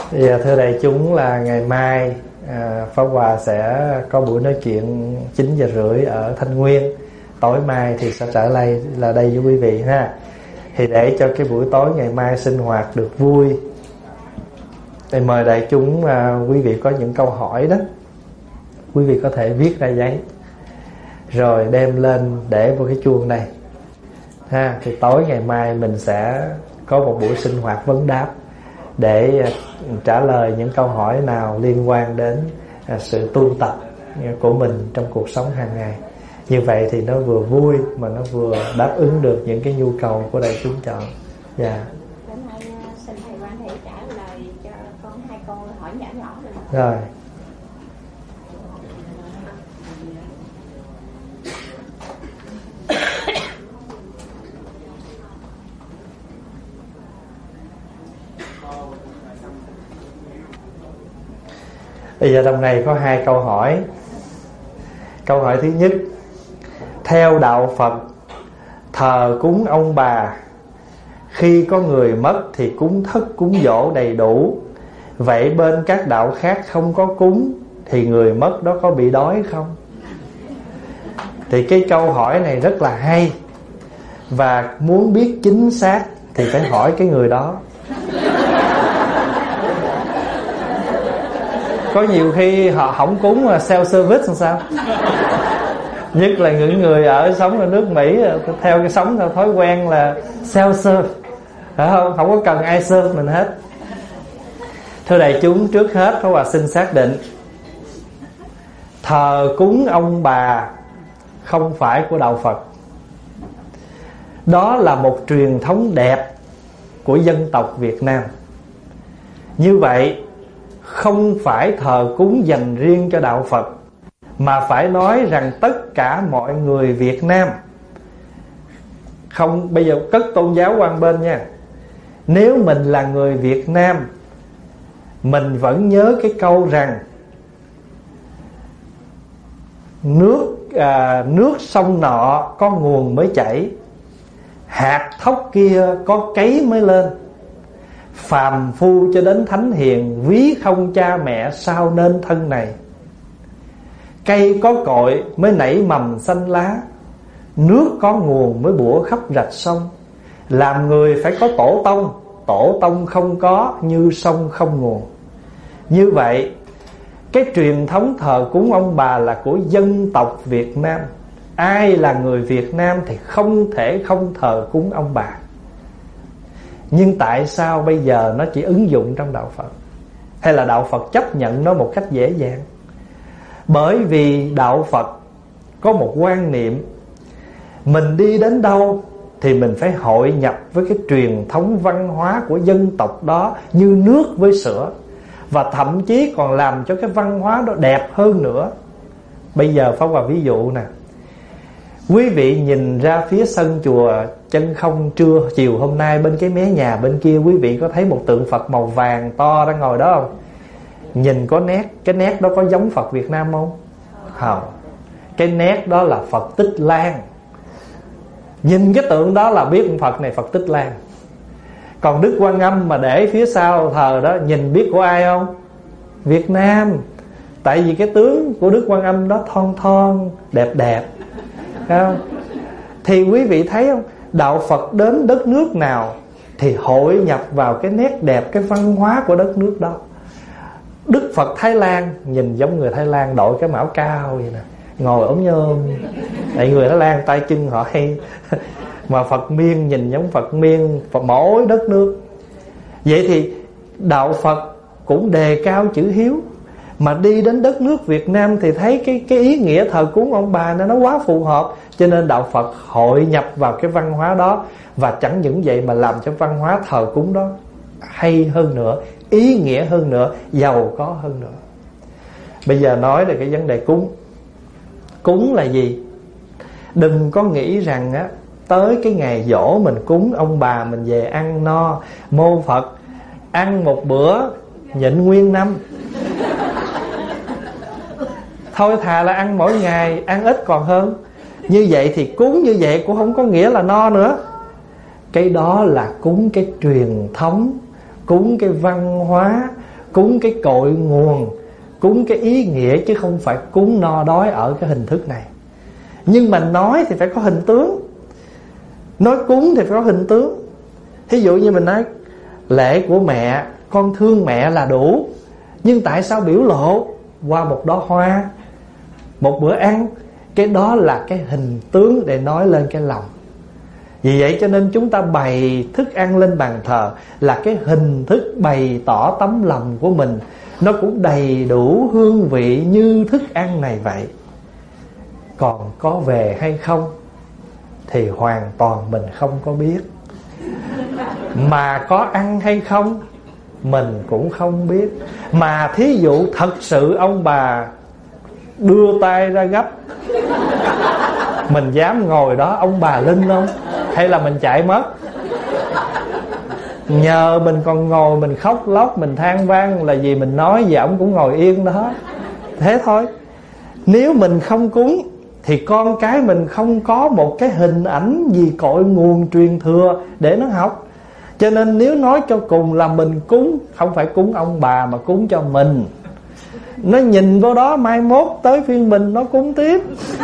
Thì thưa đại chúng, là ngày mai à, Pháp Hòa sẽ có buổi nói chuyện chín giờ rưỡi ở Thanh Nguyên. Tối mai thì sẽ trở lại là đây với quý vị ha. Thì để cho cái buổi tối ngày mai sinh hoạt được vui, thì mời đại chúng, à, quý vị có những câu hỏi đó, quý vị có thể viết ra giấy rồi đem lên để vào cái chuông này ha. Thì tối ngày mai mình sẽ có một buổi sinh hoạt vấn đáp để uh, trả lời những câu hỏi nào liên quan đến uh, sự tu tập của mình trong cuộc sống hàng ngày. Như vậy thì nó vừa vui mà nó vừa đáp ứng được những cái nhu cầu của đại chúng chọn. Dạ. Yeah. Hôm nay xin thầy Quan Hệ trả lời cho con hai câu hỏi nhỏ nhỏ rồi. Rồi. Bây giờ trong này có hai câu hỏi. Câu hỏi thứ nhất: theo đạo Phật, thờ cúng ông bà, khi có người mất thì cúng thất cúng dỗ đầy đủ. Vậy bên các đạo khác không có cúng thì người mất đó có bị đói không? Thì cái câu hỏi này rất là hay, và muốn biết chính xác thì phải hỏi cái người đó. Có nhiều khi họ không cúng mà self service làm sao? Nhất là những người ở sống ở nước Mỹ, theo cái sống theo thói quen là self serve, phải không? Không có cần ai serve mình hết. Thưa đại chúng, trước hết Pháp Hòa xin xác định, thờ cúng ông bà không phải của đạo Phật. Đó là một truyền thống đẹp của dân tộc Việt Nam. Như vậy không phải thờ cúng dành riêng cho đạo Phật, mà phải nói rằng tất cả mọi người Việt Nam, không, bây giờ cất tôn giáo qua một bên nha. Nếu mình là người Việt Nam, mình vẫn nhớ cái câu rằng Nước à, nước sông nọ có nguồn mới chảy, hạt thóc kia có cấy mới lên. Phàm phu cho đến thánh hiền, ví không cha mẹ sao nên thân này. Cây có cội mới nảy mầm xanh lá, nước có nguồn mới bủa khắp rạch sông. Làm người phải có tổ tông, tổ tông không có như sông không nguồn. Như vậy cái truyền thống thờ cúng ông bà là của dân tộc Việt Nam. Ai là người Việt Nam thì không thể không thờ cúng ông bà. Nhưng tại sao bây giờ nó chỉ ứng dụng trong đạo Phật, hay là đạo Phật chấp nhận nó một cách dễ dàng? Bởi vì đạo Phật có một quan niệm, mình đi đến đâu thì mình phải hội nhập với cái truyền thống văn hóa của dân tộc đó như nước với sữa, và thậm chí còn làm cho cái văn hóa đó đẹp hơn nữa. Bây giờ Pháp Hòa ví dụ nè. Quý vị nhìn ra phía sân chùa Chân Không trưa chiều hôm nay, bên cái mé nhà bên kia quý vị có thấy một tượng Phật màu vàng to đang ngồi đó không? Nhìn có nét, cái nét đó có giống Phật Việt Nam không? Không. Cái nét đó là Phật Tích Lan. Nhìn cái tượng đó là biết Phật này Phật Tích Lan. Còn Đức Quan Âm mà để phía sau thờ đó, nhìn biết của ai không? Việt Nam. Tại vì cái tướng của Đức Quan Âm đó thon thon, đẹp đẹp, không? Thì quý vị thấy không? Đạo Phật đến đất nước nào thì hội nhập vào cái nét đẹp, cái văn hóa của đất nước đó. Đức Phật Thái Lan nhìn giống người Thái Lan, đội cái mão cao vậy nè, ngồi ống nhôm. Tại người Thái Lan tay chân họ hay. Mà Phật Miên nhìn giống Phật Miên, Phật mỗi đất nước. Vậy thì đạo Phật cũng đề cao chữ hiếu, mà đi đến đất nước Việt Nam thì thấy cái, cái ý nghĩa thờ cúng ông bà nó quá phù hợp. Cho nên đạo Phật hội nhập vào cái văn hóa đó. Và chẳng những vậy mà làm cho văn hóa thờ cúng đó hay hơn nữa, ý nghĩa hơn nữa, giàu có hơn nữa. Bây giờ nói về cái vấn đề cúng. Cúng là gì? Đừng có nghĩ rằng á, tới cái ngày giỗ mình cúng ông bà mình về ăn no. Mô Phật ăn một bữa nhịn nguyên năm. Thôi thà là ăn mỗi ngày, ăn ít còn hơn. Như vậy thì cúng như vậy cũng không có nghĩa là no nữa. Cái đó là cúng cái truyền thống, cúng cái văn hóa, cúng cái cội nguồn, cúng cái ý nghĩa, chứ không phải cúng no đói ở cái hình thức này. Nhưng mà nói thì phải có hình tướng, nói cúng thì phải có hình tướng. Thí dụ như mình nói lễ của mẹ, con thương mẹ là đủ, nhưng tại sao biểu lộ qua một đóa hoa, một bữa ăn? Cái đó là cái hình tướng để nói lên cái lòng. Vì vậy cho nên chúng ta bày thức ăn lên bàn thờ là cái hình thức bày tỏ tấm lòng của mình. Nó cũng đầy đủ hương vị như thức ăn này vậy. Còn có về hay không thì hoàn toàn mình không có biết. Mà có ăn hay không mình cũng không biết. Mà thí dụ thật sự ông bà đưa tay ra gấp, mình dám ngồi đó ông bà linh không? Hay là mình chạy mất? Nhờ mình còn ngồi mình khóc lóc, mình than vang là vì mình nói gì ổng cũng ngồi yên đó. Thế thôi. Nếu mình không cúng thì con cái mình không có một cái hình ảnh gì cội nguồn truyền thừa để nó học. Cho nên nếu nói cho cùng là mình cúng, không phải cúng ông bà mà cúng cho mình. Nó nhìn vô đó mai mốt tới phiên mình nó cúng tiếp.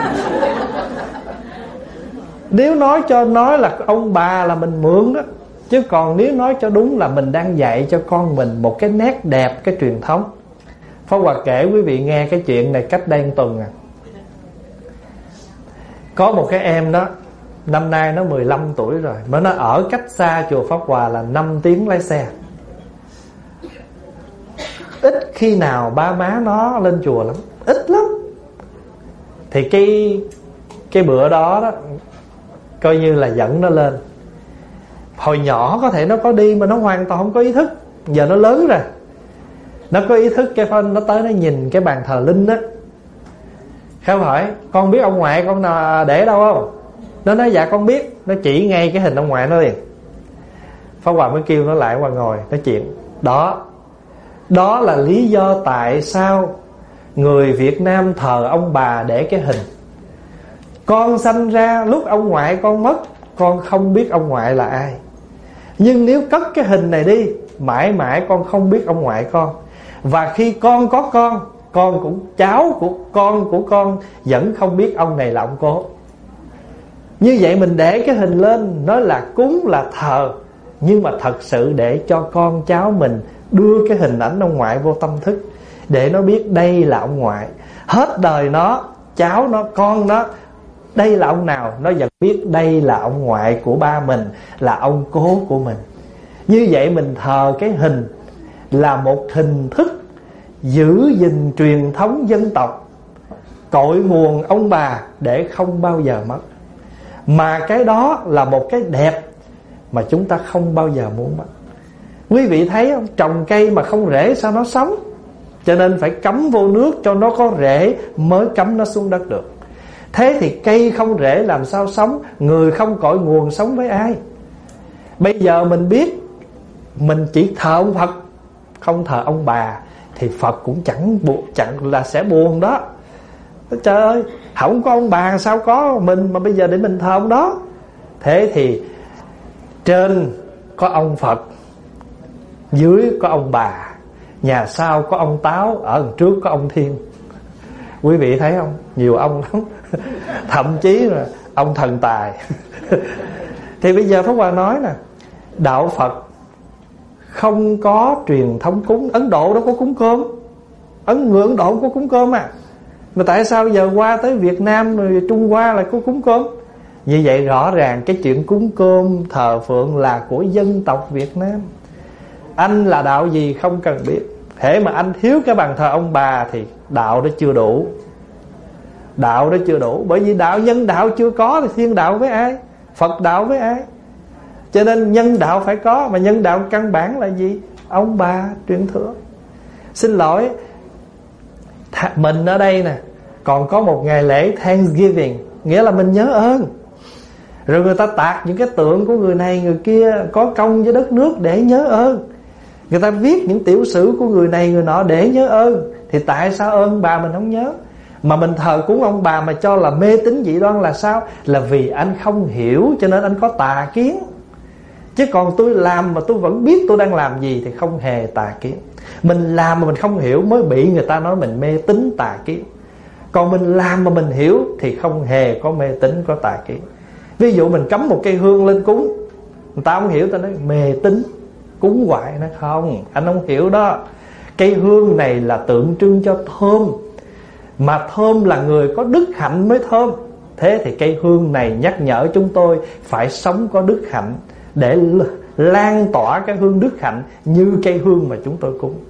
Nếu nói cho nói là ông bà là mình mượn đó. Chứ còn nếu nói cho đúng là mình đang dạy cho con mình một cái nét đẹp, cái truyền thống. Pháp Hòa kể quý vị nghe cái chuyện này cách đây một tuần à. Có một cái em đó, năm nay nó mười lăm tuổi rồi, mà nó ở cách xa chùa Pháp Hòa là năm tiếng lái xe. Ít khi nào ba má nó lên chùa lắm, ít lắm. Thì cái cái bữa đó đó coi như là dẫn nó lên. Hồi nhỏ có thể nó có đi mà nó hoàn toàn không có ý thức. Giờ nó lớn rồi, nó có ý thức. Cái phân nó tới nó nhìn cái bàn thờ linh á. Khao hỏi con biết ông ngoại con nào để đâu không? Nó nói dạ con biết. Nó chỉ ngay cái hình ông ngoại nó liền. Pháp Hòa mới kêu nó lại qua ngồi nói chuyện. Đó Đó là lý do tại sao người Việt Nam thờ ông bà để cái hình. Con sanh ra lúc ông ngoại con mất, con không biết ông ngoại là ai. Nhưng nếu cất cái hình này đi, mãi mãi con không biết ông ngoại con. Và khi con có con, con cũng cháu của con của con vẫn không biết ông này là ông cố. Như vậy mình để cái hình lên, nói là cúng là thờ, nhưng mà thật sự để cho con cháu mình đưa cái hình ảnh ông ngoại vô tâm thức, để nó biết đây là ông ngoại. Hết đời nó, cháu nó, con nó, đây là ông nào, nó vẫn biết đây là ông ngoại của ba mình, là ông cố của mình. Như vậy mình thờ cái hình là một hình thức giữ gìn truyền thống dân tộc, cội nguồn ông bà để không bao giờ mất. Mà cái đó là một cái đẹp mà chúng ta không bao giờ muốn mất. Quý vị thấy không? Trồng cây mà không rễ sao nó sống? Cho nên phải cắm vô nước cho nó có rễ mới cắm nó xuống đất được. Thế thì cây không rễ làm sao sống? Người không cội nguồn sống với ai? Bây giờ mình biết mình chỉ thờ ông Phật, không thờ ông bà, thì Phật cũng chẳng buộc, chẳng là sẽ buồn đó. Trời ơi, không có ông bà sao có mình, mà bây giờ để mình thờ ông đó. Thế thì trên có ông Phật, dưới có ông bà, nhà sau có ông Táo, ở trước có ông Thiên. Quý vị thấy không? Nhiều ông lắm. Thậm chí là ông thần tài. Thì bây giờ Pháp Hòa nói nè, đạo Phật không có truyền thống cúng. Ấn Độ đâu có cúng cơm. Ấn người Ấn Độ không có cúng cơm à. Mà tại sao giờ qua tới Việt Nam rồi Trung Hoa lại có cúng cơm? Như vậy rõ ràng cái chuyện cúng cơm thờ phượng là của dân tộc Việt Nam. Anh là đạo gì không cần biết. Thế mà anh thiếu cái bàn thờ ông bà thì đạo đó chưa đủ. Đạo đó chưa đủ. Bởi vì đạo nhân đạo chưa có thì thiên đạo với ai? Phật đạo với ai? Cho nên nhân đạo phải có. Mà nhân đạo căn bản là gì? Ông bà truyền thừa. Xin lỗi, mình ở đây nè còn có một ngày lễ Thanksgiving, nghĩa là mình nhớ ơn. Rồi người ta tạc những cái tượng của người này người kia có công với đất nước để nhớ ơn. Người ta viết những tiểu sử của người này người nọ để nhớ ơn. Thì tại sao ơn bà mình không nhớ? Mà mình thờ cúng ông bà mà cho là mê tín dị đoan là sao? Là vì anh không hiểu cho nên anh có tà kiến. Chứ còn tôi làm mà tôi vẫn biết tôi đang làm gì thì không hề tà kiến. Mình làm mà mình không hiểu mới bị người ta nói mình mê tín tà kiến. Còn mình làm mà mình hiểu thì không hề có mê tín, có tà kiến. Ví dụ mình cắm một cây hương lên cúng, người ta không hiểu, ta nói mê tín cúng hoài. Nó không, anh không hiểu đó. Cây hương này là tượng trưng cho thơm, mà thơm là người có đức hạnh mới thơm. Thế thì cây hương này nhắc nhở chúng tôi phải sống có đức hạnh, để lan tỏa cái hương đức hạnh như cây hương mà chúng tôi cúng.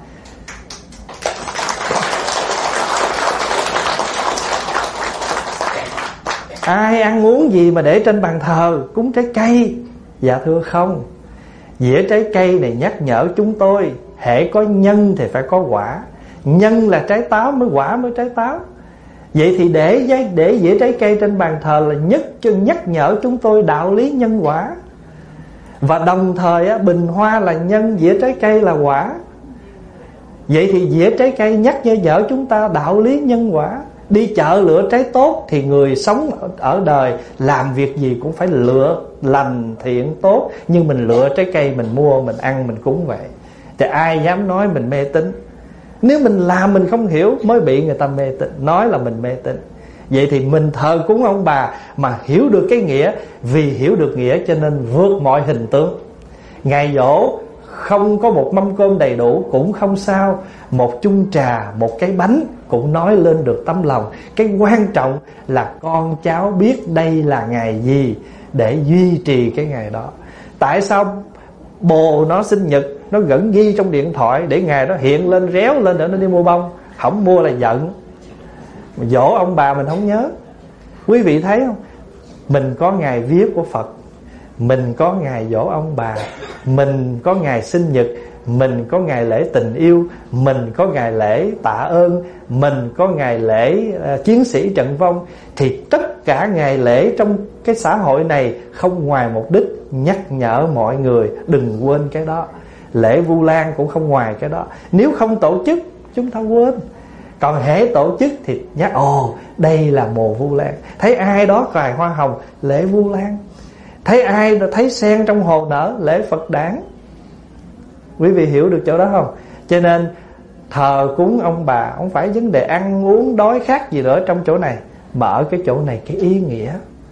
Ai ăn uống gì mà để trên bàn thờ cúng trái cây? Dạ thưa không. Dĩa trái cây này nhắc nhở chúng tôi hễ có nhân thì phải có quả. Nhân là trái táo mới quả mới trái táo. Vậy thì để để dĩa trái cây trên bàn thờ là nhất nhắc nhở chúng tôi đạo lý nhân quả. Và đồng thời á, bình hoa là nhân, dĩa trái cây là quả. Vậy thì dĩa trái cây nhắc nhở chúng ta đạo lý nhân quả. Đi chợ lựa trái tốt thì người sống ở đời làm việc gì cũng phải lựa lành thiện tốt. Nhưng mình lựa trái cây mình mua, mình ăn, mình cúng vậy. Thì ai dám nói mình mê tín? Nếu mình làm mình không hiểu mới bị người ta mê tín, nói là mình mê tín. Vậy thì mình thờ cúng ông bà mà hiểu được cái nghĩa. Vì hiểu được nghĩa cho nên vượt mọi hình tướng. Ngày giỗ không có một mâm cơm đầy đủ cũng không sao. Một chung trà, một cái bánh cũng nói lên được tấm lòng. Cái quan trọng là con cháu biết đây là ngày gì để duy trì cái ngày đó. Tại sao bồ nó sinh nhật nó vẫn ghi trong điện thoại để ngày đó hiện lên réo lên để nó đi mua bông? Không mua là giận. Mà dỗ ông bà mình không nhớ. Quý vị thấy không? Mình có ngày viết của Phật, mình có ngày dỗ ông bà, mình có ngày sinh nhật, mình có ngày lễ tình yêu, mình có ngày lễ tạ ơn, mình có ngày lễ uh, chiến sĩ trận vong. Thì tất cả ngày lễ trong cái xã hội này không ngoài mục đích nhắc nhở mọi người đừng quên cái đó. Lễ Vu Lan cũng không ngoài cái đó. Nếu không tổ chức chúng ta quên. Còn hễ tổ chức thì nhắc ồ đây là mùa Vu Lan. Thấy ai đó cài hoa hồng, lễ Vu Lan. Thấy ai thấy sen trong hồ nở, lễ Phật đản. Quý vị hiểu được chỗ đó không? Cho nên thờ cúng ông bà không phải vấn đề ăn uống đói khát gì nữa trong chỗ này, mà ở cái chỗ này cái ý nghĩa.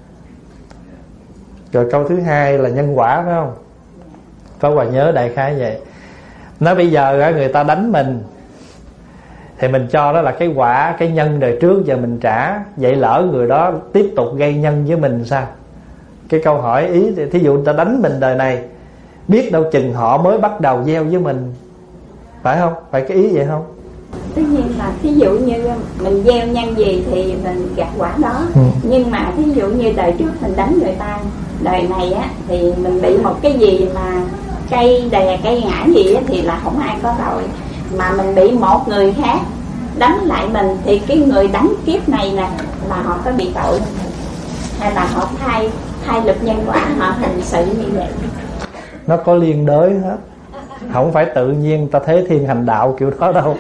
Rồi câu thứ hai là nhân quả, phải không? Pháp Hòa nhớ đại khái vậy. Nói bây giờ người ta đánh mình thì mình cho đó là cái quả, cái nhân đời trước giờ mình trả. Vậy lỡ người đó tiếp tục gây nhân với mình sao? Cái câu hỏi ý thì thí dụ người ta đánh mình đời này, biết đâu chừng họ mới bắt đầu gieo với mình, phải không? Phải cái ý vậy không? Tất nhiên là thí dụ như mình gieo nhân gì thì mình gặt quả đó. ừ. Nhưng mà thí dụ như đời trước mình đánh người ta, đời này á thì mình bị một cái gì mà cây đè cây ngã gì á thì là không ai có tội. Mà mình bị một người khác đánh lại mình thì cái người đánh kiếp này nè là họ có bị tội, hay là họ thay thay lực nhân quả, họ hành sự như vậy. Nó có liên đới hết. Không phải tự nhiên ta thế thiên hành đạo kiểu đó đâu.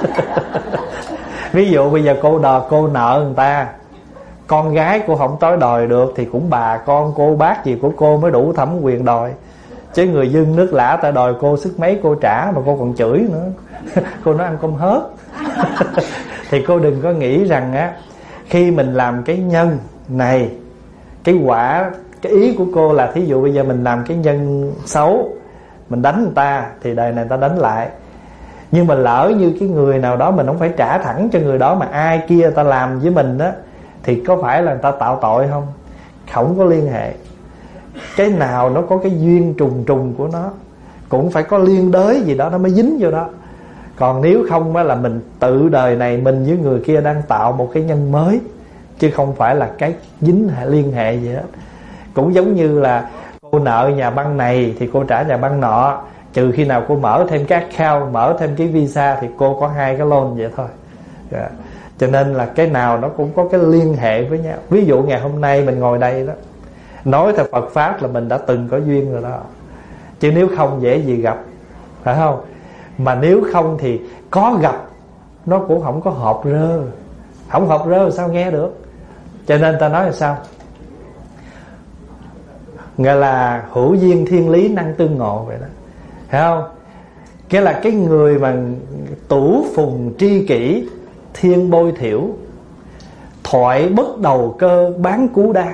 Ví dụ bây giờ cô đòi, cô nợ người ta, con gái cô không tới đòi được thì cũng bà con cô bác gì của cô mới đủ thẩm quyền đòi. Chứ người dân nước lã ta đòi cô sức mấy cô trả mà cô còn chửi nữa. Cô nói ăn cơm hớt. Thì cô đừng có nghĩ rằng á, khi mình làm cái nhân này, cái quả, cái ý của cô là thí dụ bây giờ mình làm cái nhân xấu, mình đánh người ta thì đời này người ta đánh lại. Nhưng mà lỡ như cái người nào đó mình không phải trả thẳng cho người đó, mà ai kia người ta làm với mình á, thì có phải là người ta tạo tội không? Không có liên hệ. Cái nào nó có cái duyên trùng trùng của nó, cũng phải có liên đới gì đó nó mới dính vô đó. Còn nếu không á là mình tự đời này mình với người kia đang tạo một cái nhân mới, chứ không phải là cái dính hệ liên hệ gì hết. Cũng giống như là cô nợ nhà băng này thì cô trả nhà băng nọ, trừ khi nào cô mở thêm các account, mở thêm cái visa thì cô có hai cái loan vậy thôi. Yeah. Cho nên là cái nào nó cũng có cái liên hệ với nhau. Ví dụ ngày hôm nay mình ngồi đây đó, nói theo Phật Pháp là mình đã từng có duyên rồi đó. Chứ nếu không dễ gì gặp, phải không? Mà nếu không thì có gặp nó cũng không có hợp rơ. Không hợp rơ sao nghe được. Cho nên ta nói là sao? Gọi là hữu duyên thiên lý năng tương ngộ vậy đó, thấy không? Cái là cái người mà tủ phùng tri kỷ, thiên bôi thiểu, thoại bất đầu cơ, bán cú đa.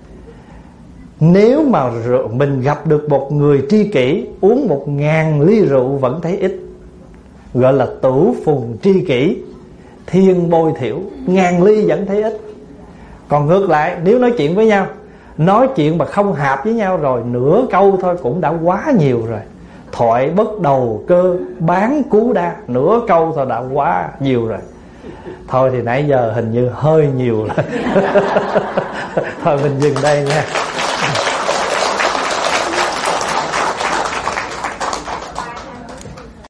Nếu mà mình gặp được một người tri kỷ, uống một ngàn ly rượu vẫn thấy ít, gọi là tủ phùng tri kỷ, thiên bôi thiểu, ngàn ly vẫn thấy ít. Còn ngược lại, nếu nói chuyện với nhau, nói chuyện mà không hợp với nhau rồi, nửa câu thôi cũng đã quá nhiều rồi. Thoại bất đầu cơ, bán cú đa, nửa câu thôi đã quá nhiều rồi. Thôi thì nãy giờ hình như hơi nhiều rồi. Thôi mình dừng đây nha.